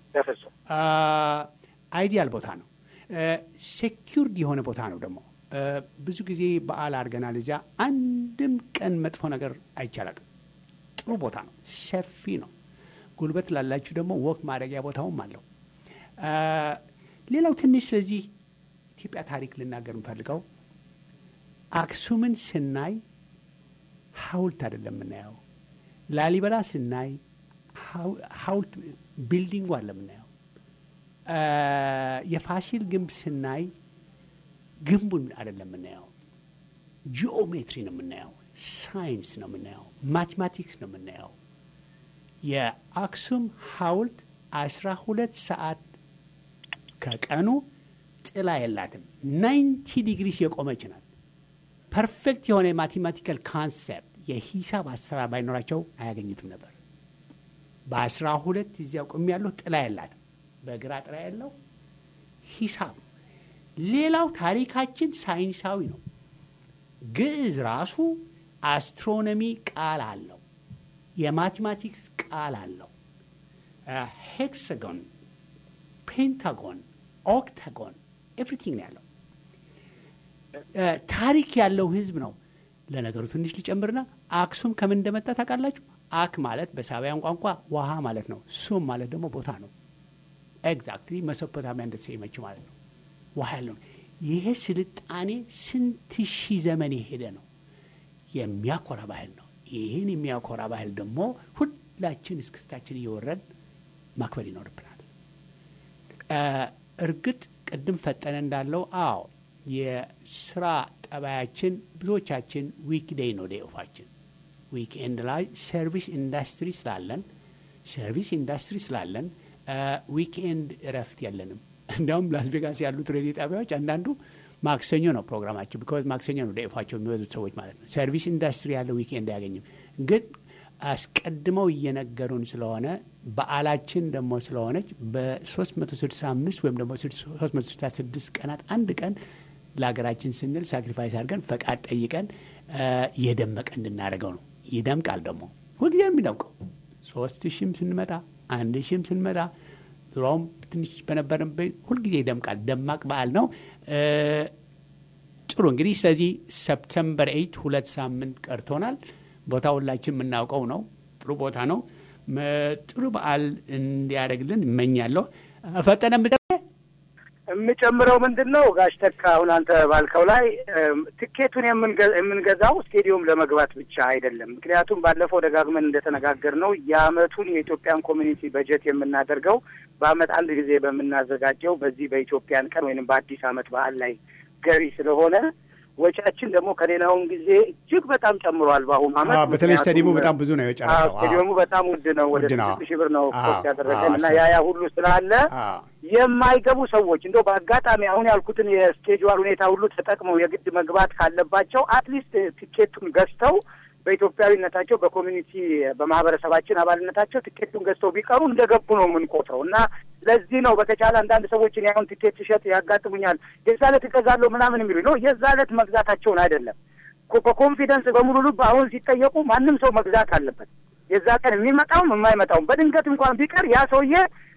አይዲያል ቦታ ነው። ሴኪውርድ የሆነ ቦታ ነው። ደግሞ ብዙ ጊዜ በዓል አድርገናል እዚያ አንድም ቀን መጥፎ ነገር አይቻላቅም። ጥሩ ቦታ ነው። ሰፊ ነው። ጉልበት ላላችሁ ደግሞ ወክ ማድረጊያ ቦታውም አለው። ሌላው ትንሽ ስለዚህ ኢትዮጵያ ታሪክ ልናገር የምፈልገው አክሱምን ስናይ ሐውልት አይደለም የምናየው። ላሊበላ ስናይ ሐውልት ቢልዲንጉ አለ የምናየው። የፋሲል ግንብ ስናይ ግንቡን አይደለም የምናየው። ጂኦሜትሪ ነው የምናየው። ሳይንስ ነው የምናየው። ማቴማቲክስ ነው የምናየው። የአክሱም ሐውልት አስራ ሁለት ሰዓት ከቀኑ ጥላ የላትም። ናይንቲ ዲግሪስ የቆመች ናት። ፐርፌክት የሆነ የማቴማቲካል ካንሴፕት የሂሳብ አሰራር ባይኖራቸው አያገኙትም ነበር። በአስራ ሁለት እዚያው ቆም ያለው ጥላ የላትም። በግራ ጥላ ያለው ሂሳብ። ሌላው ታሪካችን ሳይንሳዊ ነው። ግዕዝ ራሱ አስትሮኖሚ ቃል አለው። የማቴማቲክስ ቃል አለው። ሄክሳጎን፣ ፔንታጎን፣ ኦክታጎን ኤቭሪቲንግ ነው ያለው። ታሪክ ያለው ህዝብ ነው። ለነገሩ ትንሽ ሊጨምርና አክሱም ከምን እንደመጣ ታውቃላችሁ? አክ ማለት በሳቢያን ቋንቋ ውሃ ማለት ነው። ሱም ማለት ደግሞ ቦታ ነው። ኤግዛክትሊ መሶፖታሚያ እንደተሰየመች ማለት ነው። ውሃ ያለው ይሄ ስልጣኔ ስንት ሺህ ዘመን የሄደ ነው። የሚያኮራ ባህል ነው። ይህን የሚያኮራ ባህል ደግሞ ሁላችን እስክስታችን እየወረድ ማክበር ይኖርብናል። እርግጥ ቅድም ፈጠነ እንዳለው አዎ የስራ ጠባያችን ብዙዎቻችን ዊክዴይ ነው ዴይ ኦፋችን። ዊክኤንድ ላይ ሰርቪስ ኢንዱስትሪ ስላለን ሰርቪስ ኢንዱስትሪ ስላለን ዊክኤንድ እረፍት የለንም። እንዲያውም ላስ ቬጋስ ያሉት ሬዲዮ ጣቢያዎች አንዳንዱ ማክሰኞ ነው ፕሮግራማቸው። ቢኮዝ ማክሰኞ ነው ደፋቸው የሚበዙት ሰዎች ማለት ነው። ሰርቪስ ኢንዱስትሪ ያለው ዊኬንድ አያገኝም። ግን አስቀድመው እየነገሩን ስለሆነ በዓላችን ደግሞ ስለሆነች በ365 ወይም ደግሞ ሶስት መቶ ስልሳ ስድስት ቀናት አንድ ቀን ለሀገራችን ስንል ሳክሪፋይስ አድርገን ፈቃድ ጠይቀን የደመቀ እንድናደርገው ነው። ይደምቃል ደግሞ ሁልጊዜ የሚደምቀው ሶስት ሺህም ስንመጣ አንድ ሺህም ስንመጣ ድሮም ትንሽ በነበረበት ሁልጊዜ ይደምቃል። ደማቅ በዓል ነው። ጥሩ እንግዲህ ስለዚህ ሰፕተምበር ኤይት ሁለት ሳምንት ቀርቶናል። ቦታ ሁላችን የምናውቀው ነው። ጥሩ ቦታ ነው። ጥሩ በዓል እንዲያደርግልን እመኛለሁ። ፈጠነ የምጨምረው ምንድን ነው ጋሽ ተካ አሁን አንተ ባልከው ላይ ትኬቱን የምንገዛው ስቴዲየም ለመግባት ብቻ አይደለም። ምክንያቱም ባለፈው ደጋግመን እንደተነጋገር ነው የአመቱን የኢትዮጵያን ኮሚኒቲ በጀት የምናደርገው በአመት አንድ ጊዜ በምናዘጋጀው በዚህ በኢትዮጵያን ቀን ወይንም በአዲስ አመት በዓል ላይ ገቢ ስለሆነ ወጪያችን ደግሞ ከሌላውን ጊዜ እጅግ በጣም ጨምሯል። በአሁኑ አመት አዎ፣ በተለይ ስታዲየሙ በጣም ብዙ ነው የጨረሰው። ስታዲየሙ በጣም ውድ ነው። ወደ ስድስት ሺህ ብር ነው ኮስት ያደረገን እና ያ ያ ሁሉ ስላለ የማይገቡ ሰዎች እንደው በአጋጣሚ አሁን ያልኩትን የስኬጁል ሁኔታ ሁሉ ተጠቅመው የግድ መግባት ካለባቸው አትሊስት ቲኬቱን ገዝተው በኢትዮጵያዊነታቸው በኮሚኒቲ በማህበረሰባችን አባልነታቸው ቲኬቱን ገዝተው ቢቀሩ እንደገቡ ነው የምንቆጥረው እና ለዚህ ነው በተቻለ አንዳንድ ሰዎች እኔ አሁን ቲኬት ሲሸጥ ያጋጥሙኛል የዛ ዕለት እገዛለሁ ምናምን የሚሉ ነው። የዛ ዕለት መግዛታቸውን አይደለም በኮንፊደንስ በሙሉ ልብ አሁን ሲጠየቁ ማንም ሰው መግዛት አለበት። የዛ ቀን የሚመጣውም የማይመጣውም በድንገት እንኳን ቢቀር ያ ሰውዬ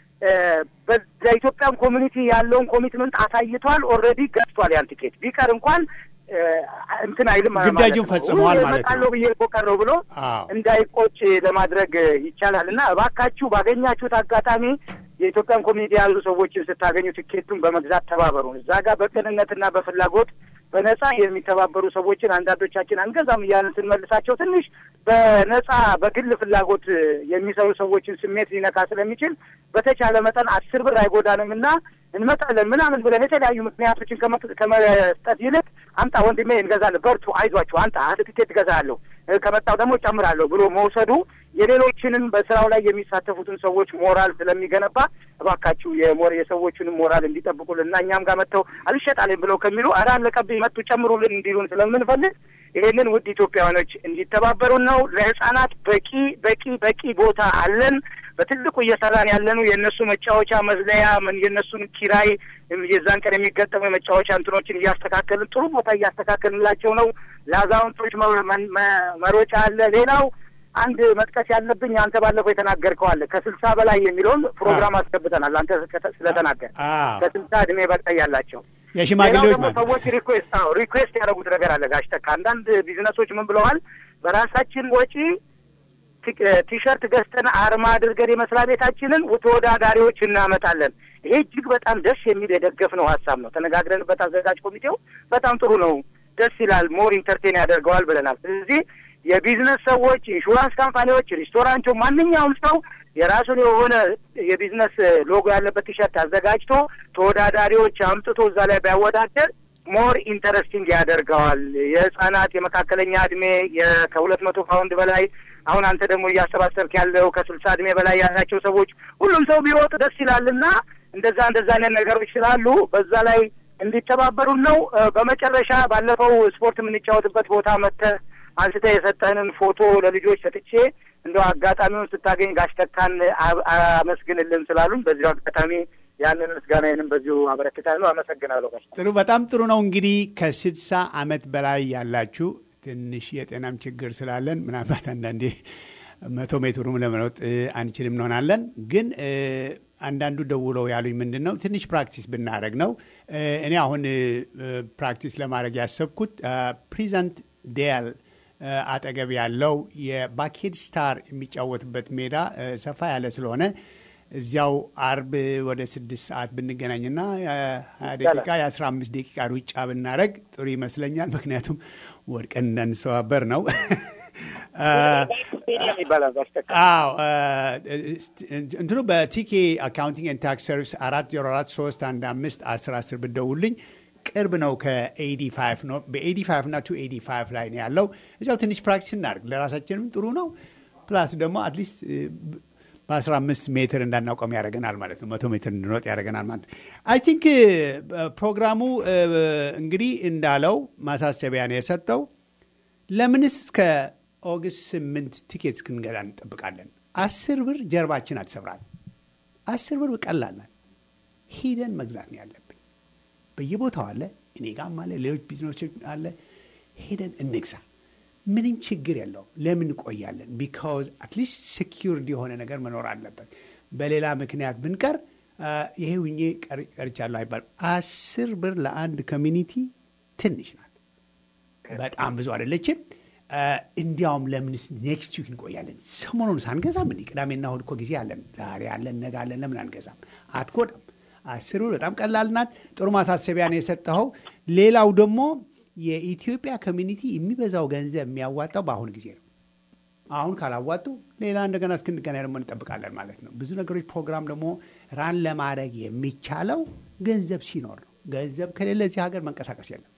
በኢትዮጵያን ኮሚኒቲ ያለውን ኮሚትመንት አሳይቷል። ኦልሬዲ ገዝቷል። ያን ቲኬት ቢቀር እንኳን እንትን አይልም ግዳጁን ፈጽመዋል ማለት ነው። ብዬ ቆቀር ነው ብሎ እንዳይቆጭ ለማድረግ ይቻላል እና እባካችሁ ባገኛችሁት አጋጣሚ የኢትዮጵያን ኮሚኒቲ ያሉ ሰዎችን ስታገኙ ቲኬቱን በመግዛት ተባበሩ። እዛ ጋር በቅንነትና በፍላጎት በነጻ የሚተባበሩ ሰዎችን አንዳንዶቻችን አንገዛም እያልን ስንመልሳቸው ትንሽ በነጻ በግል ፍላጎት የሚሰሩ ሰዎችን ስሜት ሊነካ ስለሚችል በተቻለ መጠን አስር ብር አይጎዳንም እና እንመጣለን ምናምን ብለን የተለያዩ ምክንያቶችን ከመስጠት ይልቅ አምጣ ወንድሜ እንገዛለን፣ በርቱ፣ አይዟችሁ፣ አንተ አንተ ቲኬት እገዛለሁ ከመጣው ደግሞ ጨምራለሁ ብሎ መውሰዱ የሌሎችንም በስራው ላይ የሚሳተፉትን ሰዎች ሞራል ስለሚገነባ እባካችሁ የሞር የሰዎቹንም ሞራል እንዲጠብቁልና እኛም ጋር መጥተው አልሸጣለን ብለው ከሚሉ አራ ለቀብ መጡ ጨምሩልን እንዲሉን ስለምንፈልግ ይሄንን ውድ ኢትዮጵያውያኖች እንዲተባበሩን ነው። ለህፃናት በቂ በቂ በቂ ቦታ አለን። በትልቁ እየሰራን ያለነው የእነሱ መጫወቻ መዝለያ ምን የእነሱን ኪራይ የዛን ቀን የሚገጠሙ የመጫወቻ እንትኖችን እያስተካከልን ጥሩ ቦታ እያስተካከልንላቸው ነው። ለአዛውንቶች መሮጫ አለ። ሌላው አንድ መጥቀስ ያለብኝ አንተ ባለፈው የተናገርከው አለ ከስልሳ በላይ የሚለውን ፕሮግራም አስገብተናል። አንተ ስለተናገር ከስልሳ እድሜ በላይ ያላቸው የሽማግሌዎች ማለት ሰዎች ሪኩዌስት አዎ ሪኩዌስት ያደረጉት ነገር አለ ጋሽ ተካ። አንዳንድ ቢዝነሶች ምን ብለዋል? በራሳችን ወጪ ቲሸርት ገዝተን አርማ አድርገን የመስሪያ ቤታችንን ተወዳዳሪዎች እናመጣለን። ይሄ እጅግ በጣም ደስ የሚል የደገፍነው ሀሳብ ነው። ተነጋግረንበት አዘጋጅ ኮሚቴው በጣም ጥሩ ነው፣ ደስ ይላል፣ ሞር ኢንተርቴን ያደርገዋል ብለናል። ስለዚህ የቢዝነስ ሰዎች፣ ኢንሹራንስ ካምፓኒዎች፣ ሬስቶራንቶች ማንኛውም ሰው የራሱን የሆነ የቢዝነስ ሎጎ ያለበት ቲሸርት አዘጋጅቶ ተወዳዳሪዎች አምጥቶ እዛ ላይ ቢያወዳደር ሞር ኢንተረስቲንግ ያደርገዋል። የህፃናት የመካከለኛ እድሜ ከሁለት መቶ ፓውንድ በላይ አሁን አንተ ደግሞ እያሰባሰብክ ያለው ከስልሳ እድሜ በላይ ያላቸው ሰዎች ሁሉም ሰው ቢሮጥ ደስ ይላልና እንደዛ እንደዛ አይነት ነገሮች ስላሉ በዛ ላይ እንዲተባበሩን ነው። በመጨረሻ ባለፈው ስፖርት የምንጫወትበት ቦታ መጥተህ አንስተህ የሰጠህንን ፎቶ ለልጆች ሰጥቼ እንደው አጋጣሚውን ስታገኝ ጋሽ ተካን አመስግንልን ስላሉን በዚሁ አጋጣሚ ያንን ምስጋናዬንም በዚሁ አበረክታለሁ። አመሰግናለሁ ጋሽ። ጥሩ፣ በጣም ጥሩ ነው። እንግዲህ ከስድሳ አመት በላይ ያላችሁ ትንሽ የጤናም ችግር ስላለን ምናልባት አንዳንዴ መቶ ሜትሩም ለመሮጥ አንችልም እንሆናለን። ግን አንዳንዱ ደውለው ያሉኝ ምንድን ነው ትንሽ ፕራክቲስ ብናደረግ ነው። እኔ አሁን ፕራክቲስ ለማድረግ ያሰብኩት ፕሬዘንት ዴል አጠገብ ያለው የባኬድ ስታር የሚጫወትበት ሜዳ ሰፋ ያለ ስለሆነ እዚያው አርብ ወደ ስድስት ሰዓት ብንገናኝና ሀያ ደቂቃ የአስራ አምስት ደቂቃ ሩጫ ብናደረግ ጥሩ ይመስለኛል። ምክንያቱም ወድቀን እንዳንሰባበር ነው። አዎ እንትኑ በቲኬ አካውንቲንግ ኤንድ ታክስ ሰርቪስ አራት ዜሮ አራት ሶስት አንድ አምስት አስር አስር ብትደውልኝ ቅርብ ነው። ከኤዲ ፋይቭ ነው በኤዲ ፋይቭ እና ቱ ኤዲ ፋይቭ ላይ ነው ያለው። እዚያው ትንሽ ፕራክቲስ እናድርግ፣ ለራሳችንም ጥሩ ነው። ፕላስ ደግሞ አትሊስት በአስራ አምስት ሜትር እንዳናቆም ያደርገናል ማለት ነው። መቶ ሜትር እንድንሮጥ ያደርገናል ማለት ነው። አይ ቲንክ ፕሮግራሙ እንግዲህ እንዳለው ማሳሰቢያ ነው የሰጠው። ለምንስ እስከ ኦገስት ስምንት ቲኬት እስክንገዛ እንጠብቃለን? አስር ብር ጀርባችን አትሰብራል። አስር ብር ቀላል ናት። ሂደን መግዛት ነው ያለብን። በየቦታው አለ፣ እኔ ጋርም አለ፣ ሌሎች ቢዝነሶች አለ። ሄደን እንግዛ። ምንም ችግር የለውም። ለምን ቆያለን? ቢካዝ አትሊስት ሴኪውርድ የሆነ ነገር መኖር አለበት። በሌላ ምክንያት ብንቀር ይሄ ሁኜ ቀርቻለሁ አይባልም። አስር ብር ለአንድ ኮሚኒቲ ትንሽ ናት፣ በጣም ብዙ አይደለችም። እንዲያውም ለምንስ ኔክስት ዊክ እንቆያለን? ሰሞኑን ሳንገዛም እንዲህ ቅዳሜና እሑድ እኮ ጊዜ አለን። ዛሬ አለን፣ ነገ አለን። ለምን አንገዛም? አትጎዳም። አስር ብር በጣም ቀላል ናት። ጥሩ ማሳሰቢያ ነው የሰጠኸው። ሌላው ደግሞ የኢትዮጵያ ኮሚኒቲ የሚበዛው ገንዘብ የሚያዋጣው በአሁኑ ጊዜ ነው። አሁን ካላዋጡ ሌላ እንደገና እስክንገናኝ ደግሞ እንጠብቃለን ማለት ነው። ብዙ ነገሮች ፕሮግራም ደግሞ ራን ለማድረግ የሚቻለው ገንዘብ ሲኖር ነው። ገንዘብ ከሌለ እዚህ ሀገር መንቀሳቀስ የለም።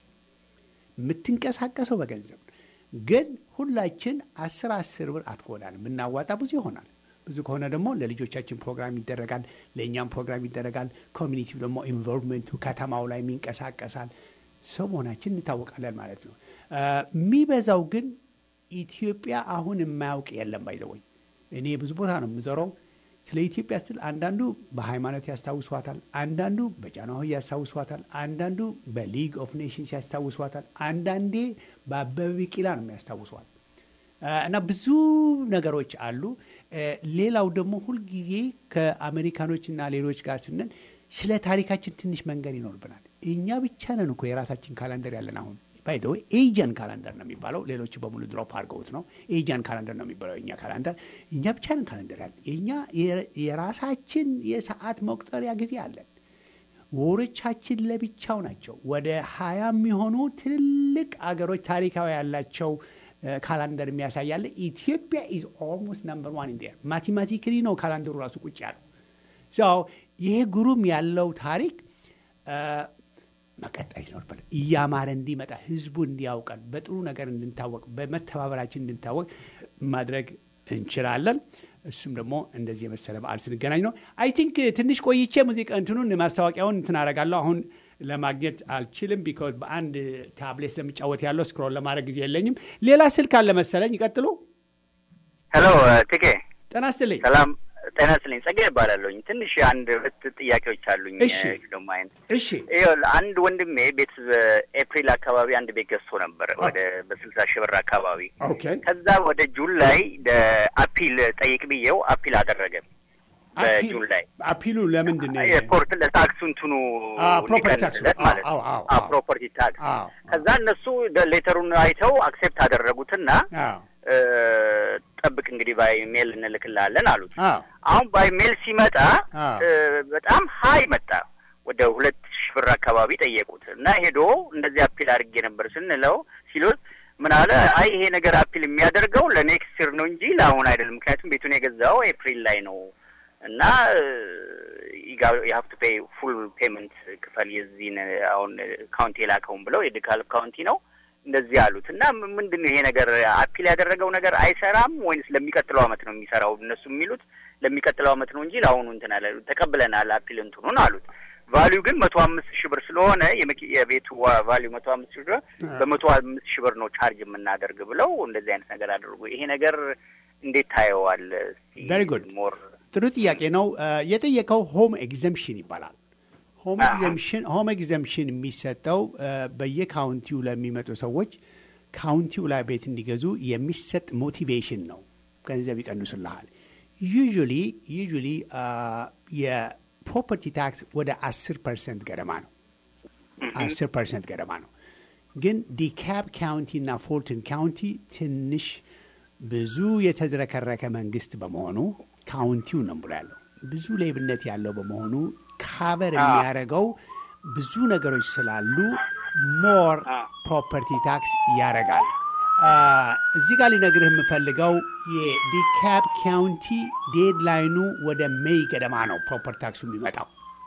የምትንቀሳቀሰው በገንዘብ ግን ሁላችን አስር አስር ብር አትጎዳንም። ብናዋጣ ብዙ ይሆናል። ብዙ ከሆነ ደግሞ ለልጆቻችን ፕሮግራም ይደረጋል፣ ለእኛም ፕሮግራም ይደረጋል። ኮሚኒቲው ደግሞ ኢንቮልቭመንቱ ከተማው ላይ የሚንቀሳቀሳል። ሰው መሆናችን እንታወቃለን ማለት ነው። የሚበዛው ግን ኢትዮጵያ አሁን የማያውቅ የለም። ባይዘወይ እኔ ብዙ ቦታ ነው የምዞረው። ስለ ኢትዮጵያ ስል አንዳንዱ በሃይማኖት ያስታውሷታል፣ አንዳንዱ በጃንሆይ ያስታውሷታል፣ አንዳንዱ በሊግ ኦፍ ኔሽንስ ያስታውሷታል፣ አንዳንዴ በአበበ ቢቂላ ነው የሚያስታውሷት እና ብዙ ነገሮች አሉ። ሌላው ደግሞ ሁልጊዜ ከአሜሪካኖችና ሌሎች ጋር ስንል ስለ ታሪካችን ትንሽ መንገድ ይኖርብናል። እኛ ብቻ ነን እኮ የራሳችን ካላንደር ያለን። አሁን ባይደው ኤጀን ካላንደር ነው የሚባለው። ሌሎቹ በሙሉ ድሮፕ አድርገውት ነው። ኤጀን ካላንደር ነው የሚባለው የኛ ካላንደር። እኛ ብቻ ነን ካላንደር ያለን። እኛ የራሳችን የሰዓት መቁጠሪያ ጊዜ አለን። ወሮቻችን ለብቻው ናቸው። ወደ ሀያ የሚሆኑ ትልልቅ አገሮች ታሪካዊ ያላቸው ካላንደር የሚያሳያለ። ኢትዮጵያ ኢዝ ኦልሞስት ነምበር ዋን ኢን ዴር። ማቴማቲካሊ ነው ካላንደሩ ራሱ ቁጭ ያለው። ሰው ይሄ ግሩም ያለው ታሪክ መቀጠል ይኖርበታል። እያማረ እንዲመጣ ህዝቡ እንዲያውቀን በጥሩ ነገር እንድንታወቅ በመተባበራችን እንድንታወቅ ማድረግ እንችላለን። እሱም ደግሞ እንደዚህ የመሰለ በዓል ስንገናኝ ነው። አይ ቲንክ ትንሽ ቆይቼ ሙዚቃ እንትኑን ማስታወቂያውን እንትን አደርጋለሁ። አሁን ለማግኘት አልችልም ቢኮዝ በአንድ ታብሌት ስለሚጫወት ያለው ስክሮል ለማድረግ ጊዜ የለኝም። ሌላ ስልክ አለ መሰለኝ። ይቀጥሉ። ሄሎ ትኬ ጤና ይስጥልኝ። ሰላም ጤና ይስጥልኝ። ጸጋዬ እባላለሁኝ። ትንሽ አንድ ሁለት ጥያቄዎች አሉኝ። እሺ ዶማይን እሺ። ይኸውልህ አንድ ወንድሜ ቤት ኤፕሪል አካባቢ አንድ ቤት ገዝቶ ነበር ወደ በስልሳ ሺህ ብር አካባቢ። ኦኬ። ከዛ ወደ ጁን ላይ አፒል ጠይቅ ብዬው አፒል አደረገ። በጁን ላይ አፒሉ ለምንድን ነው? የፖርት ለታክሱ እንትኑ ፕሮፐርቲ ታክስ ማለት ነው። አዎ ፕሮፐርቲ ታክስ። ከዛ እነሱ ሌተሩን አይተው አክሴፕት አደረጉትና ጠብቅ እንግዲህ ባይ ሜል እንልክልሃለን አሉት። አሁን ባይ ሜል ሲመጣ በጣም ሀይ መጣ። ወደ ሁለት ሺህ ብር አካባቢ ጠየቁት እና ሄዶ እንደዚህ አፒል አድርጌ ነበር ስንለው ሲሉት ምን አለ፣ አይ ይሄ ነገር አፒል የሚያደርገው ለኔክስት ይር ነው እንጂ ለአሁን አይደለም። ምክንያቱም ቤቱን የገዛው ኤፕሪል ላይ ነው እና you have to pay full payment ክፈል የዚህን አሁን ካውንቲ ላከውን ብለው የዲካል ካውንቲ ነው እንደዚህ ያሉት። እና ምንድነው ይሄ ነገር አፒል ያደረገው ነገር አይሰራም ወይስ ለሚቀጥለው አመት ነው የሚሰራው? እነሱ የሚሉት ለሚቀጥለው አመት ነው እንጂ ለአሁኑ እንትን አለ ተቀብለናል አፒል እንትኑን አሉት። ቫልዩ ግን መቶ አምስት ሺህ ብር ስለሆነ የቤቱ ቫልዩ መቶ አምስት ሺህ ብር በመቶ አምስት ሺህ ብር ነው ቻርጅ የምናደርግ ብለው እንደዚህ አይነት ነገር አድርጉ። ይሄ ነገር እንዴት ታየዋል? ቬሪ ጉድ ሞር ጥሩ ጥያቄ ነው የጠየቀው። ሆም ኤግዘምፕሽን ይባላል። ሆም ኤግዘምፕሽን ሆም ኤግዘምፕሽን የሚሰጠው በየካውንቲው ለሚመጡ ሰዎች ካውንቲው ላይ ቤት እንዲገዙ የሚሰጥ ሞቲቬሽን ነው። ገንዘብ ይቀንሱልሃል። ዩዥዋሊ ዩዥዋሊ የፕሮፐርቲ ታክስ ወደ አስር ፐርሰንት ገደማ ነው። አስር ፐርሰንት ገደማ ነው። ግን ዲካፕ ካውንቲ እና ፎልተን ካውንቲ ትንሽ ብዙ የተዝረከረከ መንግስት በመሆኑ ካውንቲው ነው ብሎ ያለው ብዙ ሌብነት ያለው በመሆኑ ካቨር የሚያደርገው ብዙ ነገሮች ስላሉ ሞር ፕሮፐርቲ ታክስ ያደርጋል። እዚህ ጋር ሊነግርህ የምፈልገው የዲካፕ ካውንቲ ዴድላይኑ ወደ ሜይ ገደማ ነው ፕሮፐርቲ ታክሱ የሚመጣው።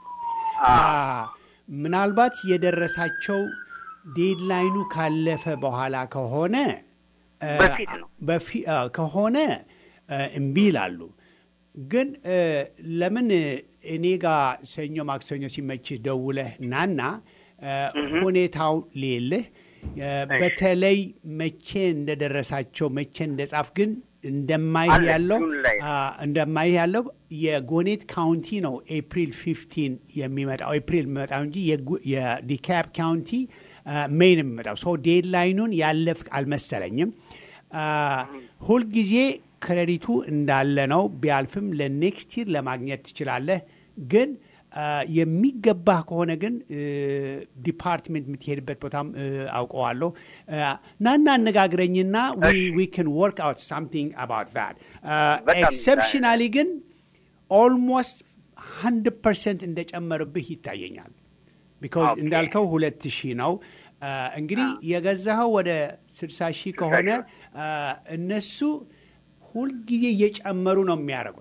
ምናልባት የደረሳቸው ዴድላይኑ ካለፈ በኋላ ከሆነ በፊት ነው ከሆነ እምቢ ይላሉ። ግን ለምን እኔ ጋር ሰኞ ማክሰኞ ሲመችህ ደውለህ ናና ሁኔታው ሌልህ በተለይ መቼ እንደደረሳቸው መቼ እንደጻፍ ግን እንደማይ ያለው እንደማይ ያለው የጎኔት ካውንቲ ነው ኤፕሪል ፊፍቲን የሚመጣው ኤፕሪል የሚመጣው እንጂ የዲካፕ ካውንቲ ሜይ ነው የሚመጣው ሶ ዴድላይኑን ያለፍ አልመሰለኝም ሁል ጊዜ ክሬዲቱ እንዳለ ነው ቢያልፍም ለኔክስት ይር ለማግኘት ትችላለህ ግን የሚገባህ ከሆነ ግን ዲፓርትመንት የምትሄድበት ቦታም አውቀዋለሁ ናና አነጋግረኝና we can work out something about that exceptionally ግን almost one hundred percent እንደጨመርብህ ይታየኛል because እንዳልከው ሁለት ሺህ ነው እንግዲህ የገዛኸው ወደ ስልሳ ሺህ ከሆነ እነሱ ሁል ጊዜ እየጨመሩ ነው የሚያደርጉት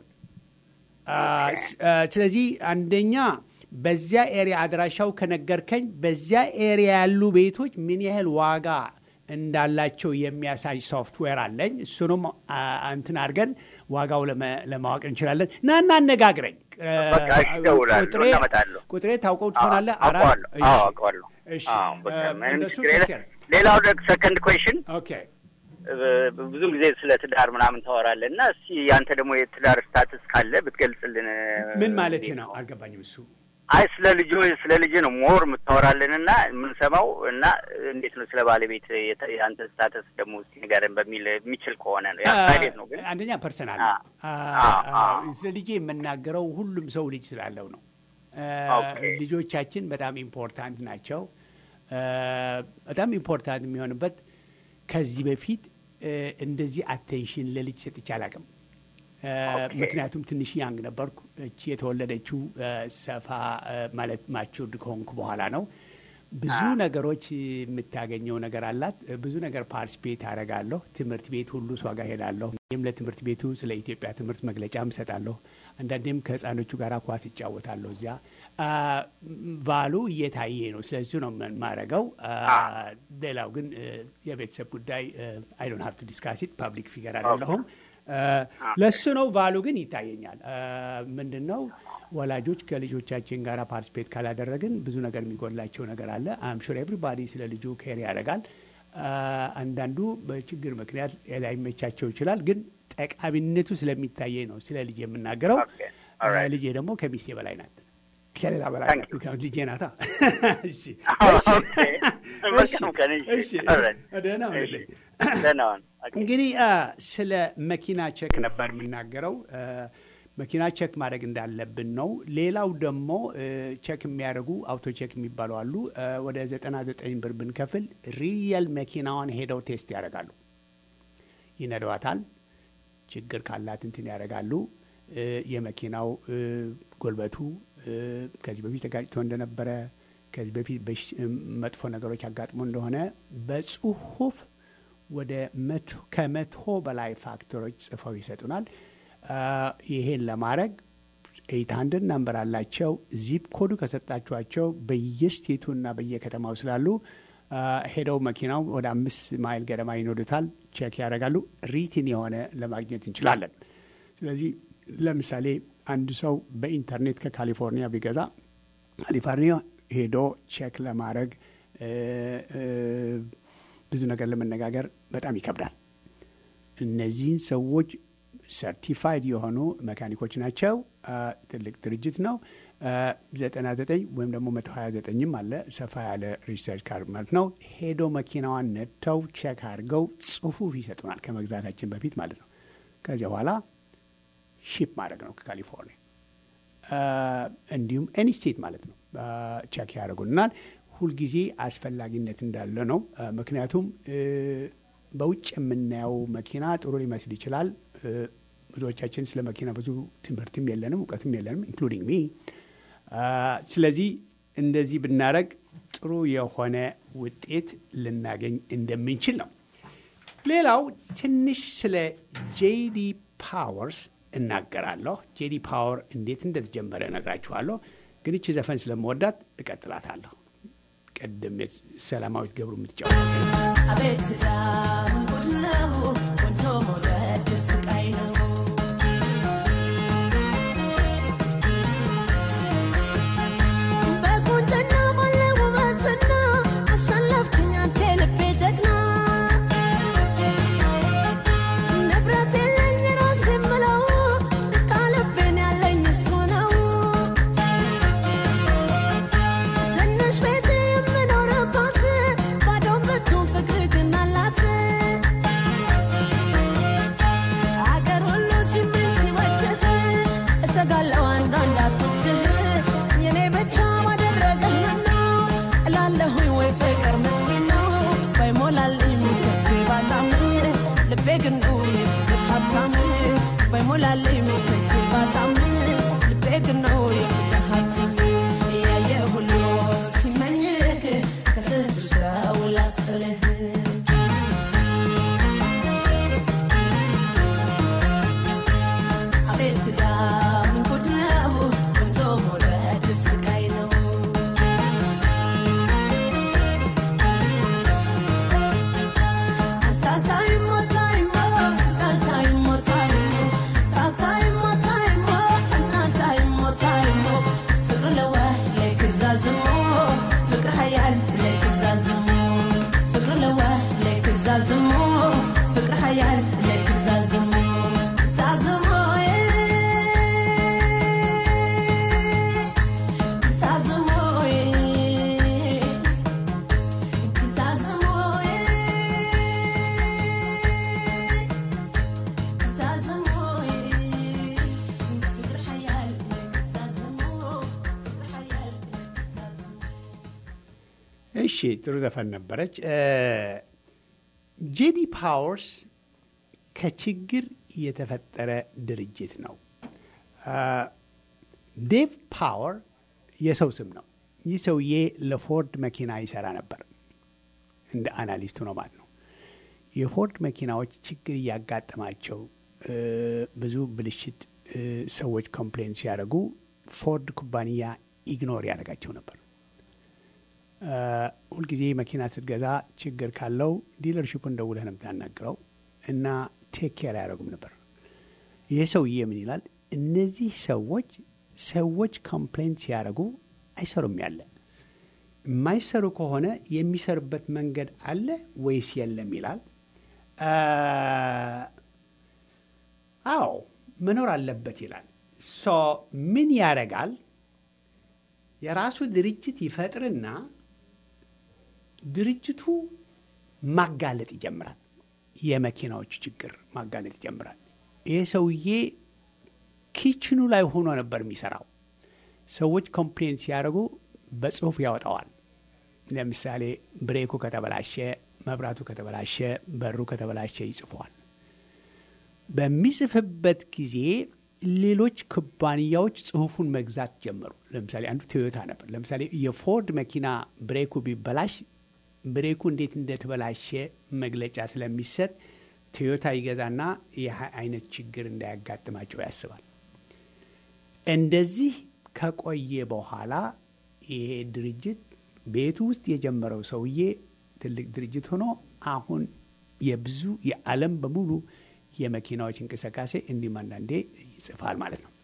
ስለዚህ አንደኛ በዚያ ኤሪያ አድራሻው ከነገርከኝ በዚያ ኤሪያ ያሉ ቤቶች ምን ያህል ዋጋ እንዳላቸው የሚያሳይ ሶፍትዌር አለኝ እሱንም እንትን አድርገን ዋጋው ለማወቅ እንችላለን ና እና አነጋግረኝ ቁጥሬ ታውቀው ትሆናለህ አራት አውቀዋለሁ ሌላው ሰከንድ ኩዌስችን ኦኬ ብዙ ጊዜ ስለ ትዳር ምናምን ታወራለህ እና እስቲ ያንተ ደግሞ የትዳር ስታተስ ካለ ብትገልጽልን ምን ማለት ነው አልገባኝም እሱ አይ ስለ ልጅ ስለ ልጅ ነው ሞር የምታወራልንና የምንሰማው እና እንዴት ነው ስለ ባለቤት ያንተ ስታተስ ደግሞ እስቲ ንገረን በሚል የሚችል ከሆነ ነው ያ ሳይሌት ነው ግን አንደኛ ፐርሰናል ስለ ልጅ የምናገረው ሁሉም ሰው ልጅ ስላለው ነው ልጆቻችን በጣም ኢምፖርታንት ናቸው በጣም ኢምፖርታንት የሚሆንበት ከዚህ በፊት እንደዚህ አቴንሽን ለልጅ ሰጥቼ አላውቅም ምክንያቱም ትንሽ ያንግ ነበርኩ እቺ የተወለደችው ሰፋ ማለት ማቹርድ ከሆንኩ በኋላ ነው ብዙ ነገሮች የምታገኘው ነገር አላት ብዙ ነገር ፓርቲሲፔት አደርጋለሁ ትምህርት ቤት ሁሉ እሷ ጋር ሄዳለሁ እኔም ለትምህርት ቤቱ ስለ ኢትዮጵያ ትምህርት መግለጫም እሰጣለሁ አንዳንዴም ከህፃኖቹ ጋር ኳስ እጫወታለሁ እዚያ ቫሉ እየታየ ነው ስለዚህ ነው የማደርገው ሌላው ግን የቤተሰብ ጉዳይ አይ ዶንት ሃቭ ቱ ዲስካስ ኢት ፐብሊክ ፊገር አይደለሁም ለሱ ነው ቫሉ ግን ይታየኛል ምንድነው ወላጆች ከልጆቻችን ጋር ፓርቲሲፔት ካላደረግን ብዙ ነገር የሚጎድላቸው ነገር አለ አም ሹር ኤቭሪባዲ ስለ ልጁ ኬር ያደርጋል አንዳንዱ በችግር ምክንያት ላይመቻቸው ይችላል ግን ጠቃሚነቱ ስለሚታየኝ ነው ስለ ልጅ የምናገረው ልጄ ደግሞ ከሚስቴ በላይ ናት ከሌላ በላይ ናት ምክንያቱም ልጄ ናታ እሺ እሺ ደህና ደህና እንግዲህ ስለ መኪና ቼክ ነበር የምናገረው መኪና ቼክ ማድረግ እንዳለብን ነው ሌላው ደግሞ ቼክ የሚያደርጉ አውቶ ቼክ የሚባሉ አሉ ወደ ዘጠና ዘጠኝ ብር ብንከፍል ሪየል መኪናዋን ሄደው ቴስት ያደርጋሉ ይነዷታል ችግር ካላት እንትን ያደርጋሉ የመኪናው ጎልበቱ ከዚህ በፊት ተጋጭቶ እንደነበረ ከዚህ በፊት መጥፎ ነገሮች አጋጥሞ እንደሆነ በጽሁፍ ወደ መቶ ከመቶ በላይ ፋክተሮች ጽፈው ይሰጡናል ይሄን ለማድረግ eight hundred ነምበር አላቸው ዚፕ ኮዱ ከሰጣችኋቸው በየስቴቱና በየከተማው ስላሉ ሄደው መኪናው ወደ አምስት ማይል ገደማ ይኖዱታል ቼክ ያደርጋሉ ሪቲን የሆነ ለማግኘት እንችላለን ስለዚህ ለምሳሌ አንድ ሰው በኢንተርኔት ከካሊፎርኒያ ቢገዛ ካሊፎርኒያ ሄዶ ቼክ ለማድረግ ብዙ ነገር ለመነጋገር በጣም ይከብዳል እነዚህን ሰዎች ሰርቲፋይድ የሆኑ መካኒኮች ናቸው ትልቅ ድርጅት ነው ዘጠና ዘጠኝ ወይም ደግሞ መቶ ሀያ ዘጠኝም አለ ሰፋ ያለ ሪሰርች ካርድ ማለት ነው ሄዶ መኪናዋን ነድተው ቼክ አድርገው ጽሁፍ ይሰጡናል ከመግዛታችን በፊት ማለት ነው ከዚያ በኋላ ሺፕ ማድረግ ነው ከካሊፎርኒያ እንዲሁም ኤኒ ስቴት ማለት ነው ቼክ ያደርጉልናል ሁልጊዜ አስፈላጊነት እንዳለ ነው ምክንያቱም በውጭ የምናየው መኪና ጥሩ ሊመስል ይችላል ብዙዎቻችን ስለ መኪና ብዙ ትምህርትም የለንም እውቀትም የለንም ኢንክሉዲንግ ሚ ስለዚህ እንደዚህ ብናረግ ጥሩ የሆነ ውጤት ልናገኝ እንደምንችል ነው ሌላው ትንሽ ስለ ጄዲ ፓወርስ እናገራለሁ ጄዲ ፓወር እንዴት እንደተጀመረ ነግራችኋለሁ ግን እቺ ዘፈን ስለምወዳት እቀጥላታለሁ ቀደም ሰላማዊት ገብሩ የምትጫወተው አቤት ዳም ጉድ ነው ወንጆ ሞረድ ስቃይ ነው እሺ ጥሩ ዘፈን ነበረች። ጄዲ ፓወርስ ከችግር የተፈጠረ ድርጅት ነው። ዴቭ ፓወር የሰው ስም ነው። ይህ ሰውዬ ለፎርድ መኪና ይሰራ ነበር፣ እንደ አናሊስቱ ነው ማለት ነው። የፎርድ መኪናዎች ችግር እያጋጠማቸው ብዙ ብልሽት ሰዎች ኮምፕሌን ሲያደርጉ ፎርድ ኩባንያ ኢግኖር ያደርጋቸው ነበር። ሁልጊዜ መኪና ስትገዛ ችግር ካለው ዲለርሺፑን ደውለህ ነው የምታናግረው እና ቴክ ኬር አያደርጉም ነበር። ይህ ሰውዬ ምን ይላል? እነዚህ ሰዎች ሰዎች ኮምፕሌን ሲያደርጉ አይሰሩም ያለ የማይሰሩ ከሆነ የሚሰሩበት መንገድ አለ ወይስ የለም ይላል። አዎ መኖር አለበት ይላል። ሶ ምን ያደርጋል? የራሱ ድርጅት ይፈጥርና ድርጅቱ ማጋለጥ ይጀምራል። የመኪናዎች ችግር ማጋለጥ ይጀምራል። ይሄ ሰውዬ ኪችኑ ላይ ሆኖ ነበር የሚሰራው። ሰዎች ኮምፕሌን ሲያደርጉ በጽሁፍ ያወጣዋል። ለምሳሌ ብሬኩ ከተበላሸ፣ መብራቱ ከተበላሸ፣ በሩ ከተበላሸ ይጽፈዋል። በሚጽፍበት ጊዜ ሌሎች ኩባንያዎች ጽሁፉን መግዛት ጀመሩ። ለምሳሌ አንዱ ቶዮታ ነበር። ለምሳሌ የፎርድ መኪና ብሬኩ ቢበላሽ ብሬኩ እንዴት እንደተበላሸ መግለጫ ስለሚሰጥ ቶዮታ ይገዛና ይህ አይነት ችግር እንዳያጋጥማቸው ያስባል። እንደዚህ ከቆየ በኋላ ይሄ ድርጅት ቤቱ ውስጥ የጀመረው ሰውዬ ትልቅ ድርጅት ሆኖ አሁን የብዙ የዓለም በሙሉ የመኪናዎች እንቅስቃሴ እንዲህ አንዳንዴ ይጽፋል ማለት ነው።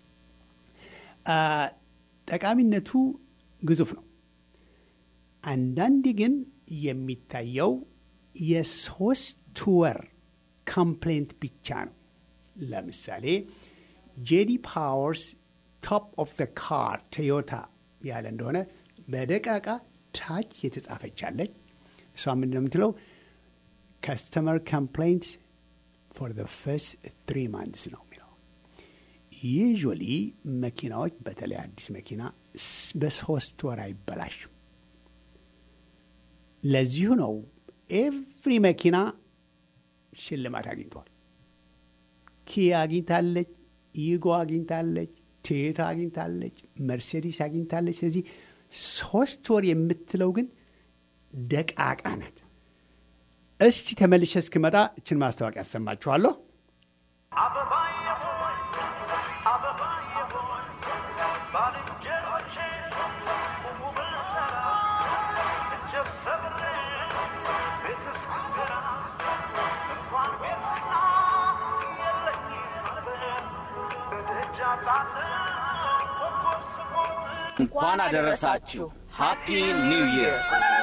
ጠቃሚነቱ ግዙፍ ነው። አንዳንዴ ግን የሚታየው የሶስት ወር ኮምፕሌንት ብቻ ነው። ለምሳሌ ጄዲ ፓወርስ ቶፕ ኦፍ ዘ ካር ቶዮታ ያለ እንደሆነ በደቃቃ ታች የተጻፈቻለች። እሷ ምንድን ነው የምትለው? ከስተመር ኮምፕሌንት for the first three months ነው የሚለው። ዩዥዋሊ መኪናዎች በተለይ አዲስ መኪና በሶስት ወር አይበላሹም። ለዚሁ ነው ኤቭሪ መኪና ሽልማት አግኝቷል። ኪያ አግኝታለች፣ ኢጎ አግኝታለች፣ ቶዮታ አግኝታለች፣ መርሴዲስ አግኝታለች። ስለዚህ ሶስት ወር የምትለው ግን ደቃቃ ናት። እስቲ ተመልሼ እስክመጣ እችን ማስታወቂያ ያሰማችኋለሁ። እንኳን አደረሳችሁ። ሃፒ ኒው ይር።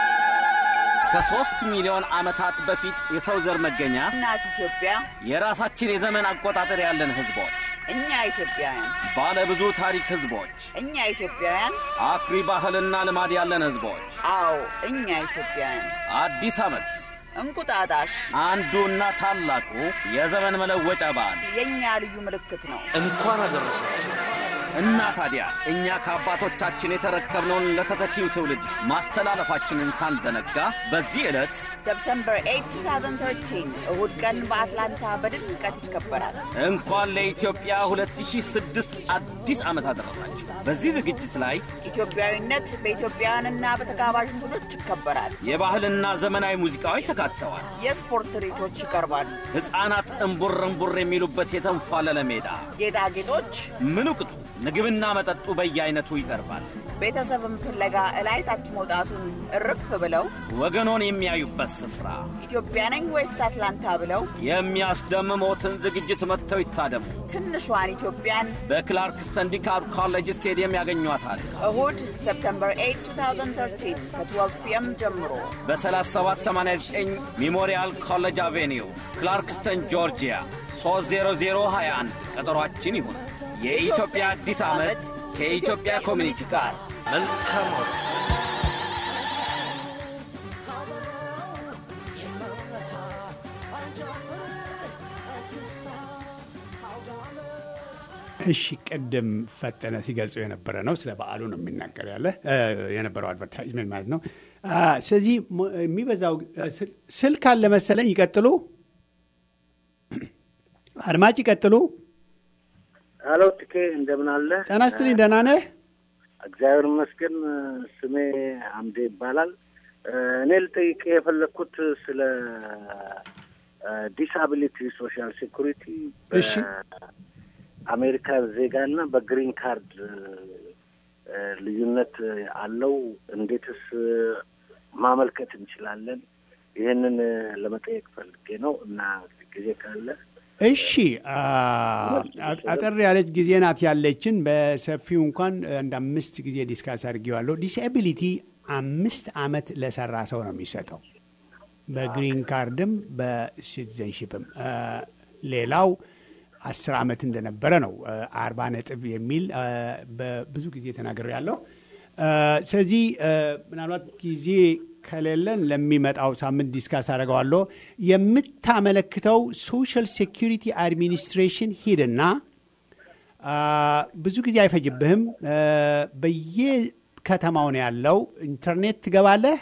ከሶስት ሚሊዮን ዓመታት በፊት የሰው ዘር መገኛ እናት ኢትዮጵያ የራሳችን የዘመን አቆጣጠር ያለን ህዝቦች እኛ ኢትዮጵያውያን፣ ባለ ብዙ ታሪክ ህዝቦች እኛ ኢትዮጵያውያን፣ አኩሪ ባህልና ልማድ ያለን ህዝቦች አዎ እኛ ኢትዮጵያውያን። አዲስ ዓመት እንቁጣጣሽ አንዱና ታላቁ የዘመን መለወጫ በዓል የኛ ልዩ ምልክት ነው። እንኳን አደረሳችሁ። እና ታዲያ እኛ ከአባቶቻችን የተረከብነውን ለተተኪው ትውልድ ማስተላለፋችንን ሳንዘነጋ በዚህ ዕለት ሰፕተምበር ኤይት twenty thirteen እሁድ ቀን በአትላንታ በድምቀት ይከበራል። እንኳን ለኢትዮጵያ ሁለት ሺህ ስድስት አዲስ ዓመት አደረሳችሁ። በዚህ ዝግጅት ላይ ኢትዮጵያዊነት በኢትዮጵያውያንና በተጋባዥ እንግዶች ይከበራል። የባህልና ዘመናዊ ሙዚቃዎች ተካተዋል። የስፖርት ትርኢቶች ይቀርባሉ። ሕፃናት እምቡር እምቡር የሚሉበት የተንፏለለ ሜዳ፣ ጌጣጌጦች፣ ምኑቅጡ ምግብና መጠጡ በየአይነቱ ይቀርባል። ቤተሰብም ፍለጋ እላይታች መውጣቱን እርፍ ብለው ወገኖን የሚያዩበት ስፍራ ኢትዮጵያ ነኝ ወይስ አትላንታ ብለው የሚያስደምሞትን ዝግጅት መጥተው ይታደሙ። ትንሿን ኢትዮጵያን በክላርክስተን ዲካፕ ኮሌጅ ስቴዲየም ያገኟታል። እሁድ ሰፕተምበር ኤይት twenty thirteen ከ12 ፒ ኤም ጀምሮ በ37 ሰማንያ ዘጠኝ ሜሞሪያል ኮሌጅ አቬኒው ክላርክስተን ጆርጂያ ሶስት ዜሮ ዜሮ two one ቀጠሯችን ይሁን። የኢትዮጵያ አዲስ ዓመት ከኢትዮጵያ ኮሚኒቲ ጋር መልካም ነው። እሺ ቀደም ፈጠነ ሲገልጹ የነበረ ነው ስለ በዓሉ ነው የሚናገር ያለ የነበረው አድቨርታይዝመንት ማለት ነው። ስለዚህ የሚበዛው ስልክ አለ መሰለኝ። ይቀጥሉ አድማጭ ይቀጥሉ። አሎ ትኬ እንደምን አለ? ጤና ይስጥልኝ። ደህና ነህ? እግዚአብሔር ይመስገን። ስሜ አምዴ ይባላል። እኔ ልጠይቅ የፈለኩት ስለ ዲስአቢሊቲ ሶሻል ሴኩሪቲ እሺ አሜሪካ ዜጋና በግሪን ካርድ ልዩነት አለው? እንዴትስ ማመልከት እንችላለን? ይሄንን ለመጠየቅ ፈልጌ ነው እና ጊዜ ካለ እሺ አጠር ያለች ጊዜ ናት ያለችን። በሰፊው እንኳን እንደ አምስት ጊዜ ዲስካስ አድርጌዋለሁ። ዲስኤቢሊቲ አምስት አመት ለሰራ ሰው ነው የሚሰጠው በግሪን ካርድም በሲቲዘንሺፕም። ሌላው አስር አመት እንደነበረ ነው አርባ ነጥብ የሚል በብዙ ጊዜ ተናግሬ ያለው። ስለዚህ ምናልባት ጊዜ ከሌለን ለሚመጣው ሳምንት ዲስካስ አደርገዋለሁ። የምታመለክተው ሶሻል ሴኩሪቲ አድሚኒስትሬሽን ሂድና ብዙ ጊዜ አይፈጅብህም። በየከተማው ነው ያለው። ኢንተርኔት ትገባለህ።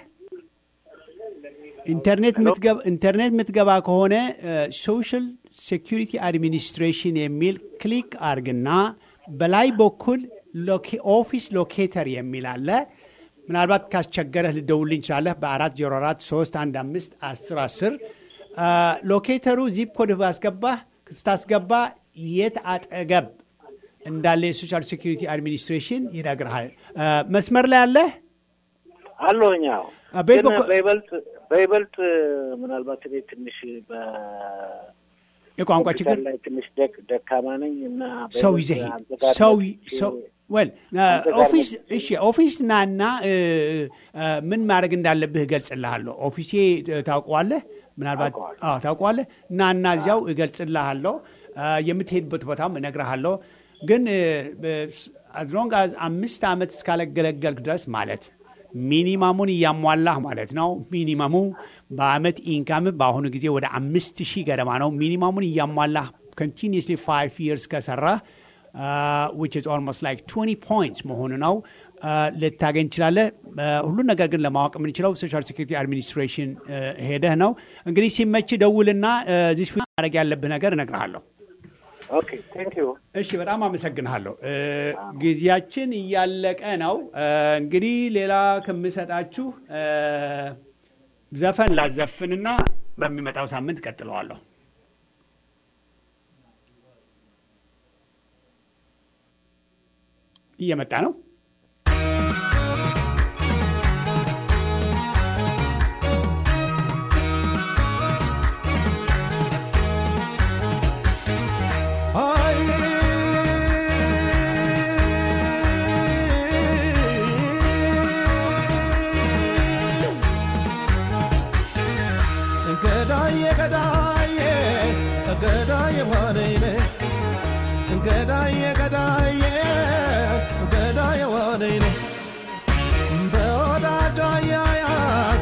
ኢንተርኔት ምትገባ ኢንተርኔት ምትገባ ከሆነ ሶሻል ሴኩሪቲ አድሚኒስትሬሽን የሚል ክሊክ አርግና በላይ በኩል ኦፊስ ሎኬተር የሚል አለ። ምናልባት ካስቸገረህ ልደውልኝ ይችላለህ በአራት ዜሮ አራት ሶስት አንድ አምስት አስር አስር ሎኬተሩ ዚፕ ኮድ ባስገባህ ስታስገባ የት አጠገብ እንዳለ የሶሻል ሴኩሪቲ አድሚኒስትሬሽን ይነግርሃል። መስመር ላይ አለ አለኛው በይበልጥ በይበልጥ ምናልባት እኔ ትንሽ በ የቋንቋ ችግር ላይ ትንሽ ደክ ደካማ ነኝ እና ሰው ይዘህ ሰው ሰው ወል ኦፊስ እሺ ኦፊስ ናና ምን ማድረግ እንዳለብህ እገልጽልሃለሁ። ኦፊሴ ታውቀዋለህ ምናልባት አዎ ታውቀዋለህ። ናና እዚያው እገልጽልሃለሁ። የምትሄድበት ቦታም እነግርሃለሁ። ግን as long as አምስት አመት እስካለገለገልክ ድረስ ማለት ሚኒማሙን እያሟላህ ማለት ነው። ሚኒማሙ በአመት ኢንካም በአሁኑ ጊዜ ወደ አምስት ሺህ ገደማ ነው። ሚኒማሙን እያሟላህ continuously five years ከሰራህ uh, which is almost like twenty points መሆኑ ነው ልታገኝ ይችላለህ። ሁሉን ነገር ግን ለማወቅ የምንችለው ሶሻል ሴኩሪቲ አድሚኒስትሬሽን ሄደህ ነው። እንግዲህ ሲመች ደውልና this week ማድረግ ያለብህ ነገር እነግርሃለሁ። ኦኬ ቴንክ ዩ። እሺ በጣም አመሰግናለሁ። ጊዜያችን እያለቀ ነው። እንግዲህ ሌላ ከምሰጣችሁ ዘፈን ላዘፍንና በሚመጣው ሳምንት ቀጥለዋለሁ። እየመጣ ነው። ገዳዬ ዋነይኔ ገዳዬ ገዳዬ ገዳዬ ዋነይኔ በወዳጃ ያያዝ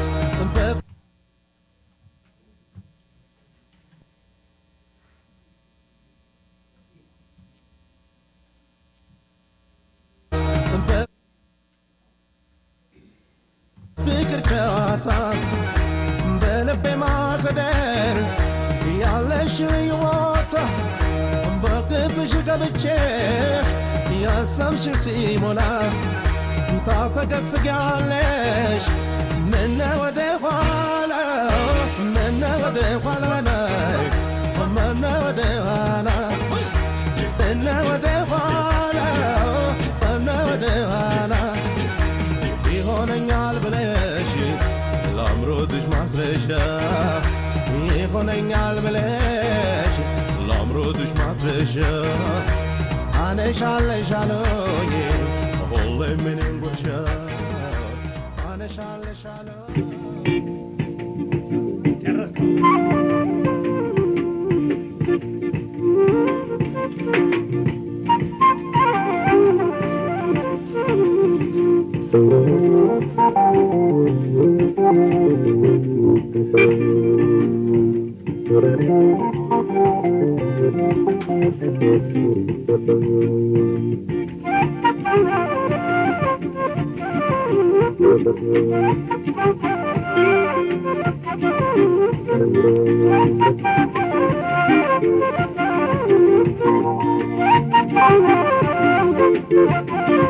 ፍቅር ጨዋታ በልቤ ማገደር ያለሽ ይወጣ በቅፍሽ ገብቼ ያሰምሽ ሲሞላ ታፈገፍጊያለሽ ምን ወደ ኋላ ምን ወደ ኋላ ምን ወደ ኋላ ምን ወደ ኋላ ምን ወደ ኋላ ይሆነኛል ብለሽ ለአምሮትሽ ማስረሻ ይሆነኛል ብለሽ ለአምሮትሽ ማስረሻ አነሻለሻለኝ ሁሌም እኔን ጉርሻ አነሻለሻለኝ Thank you. Thank you.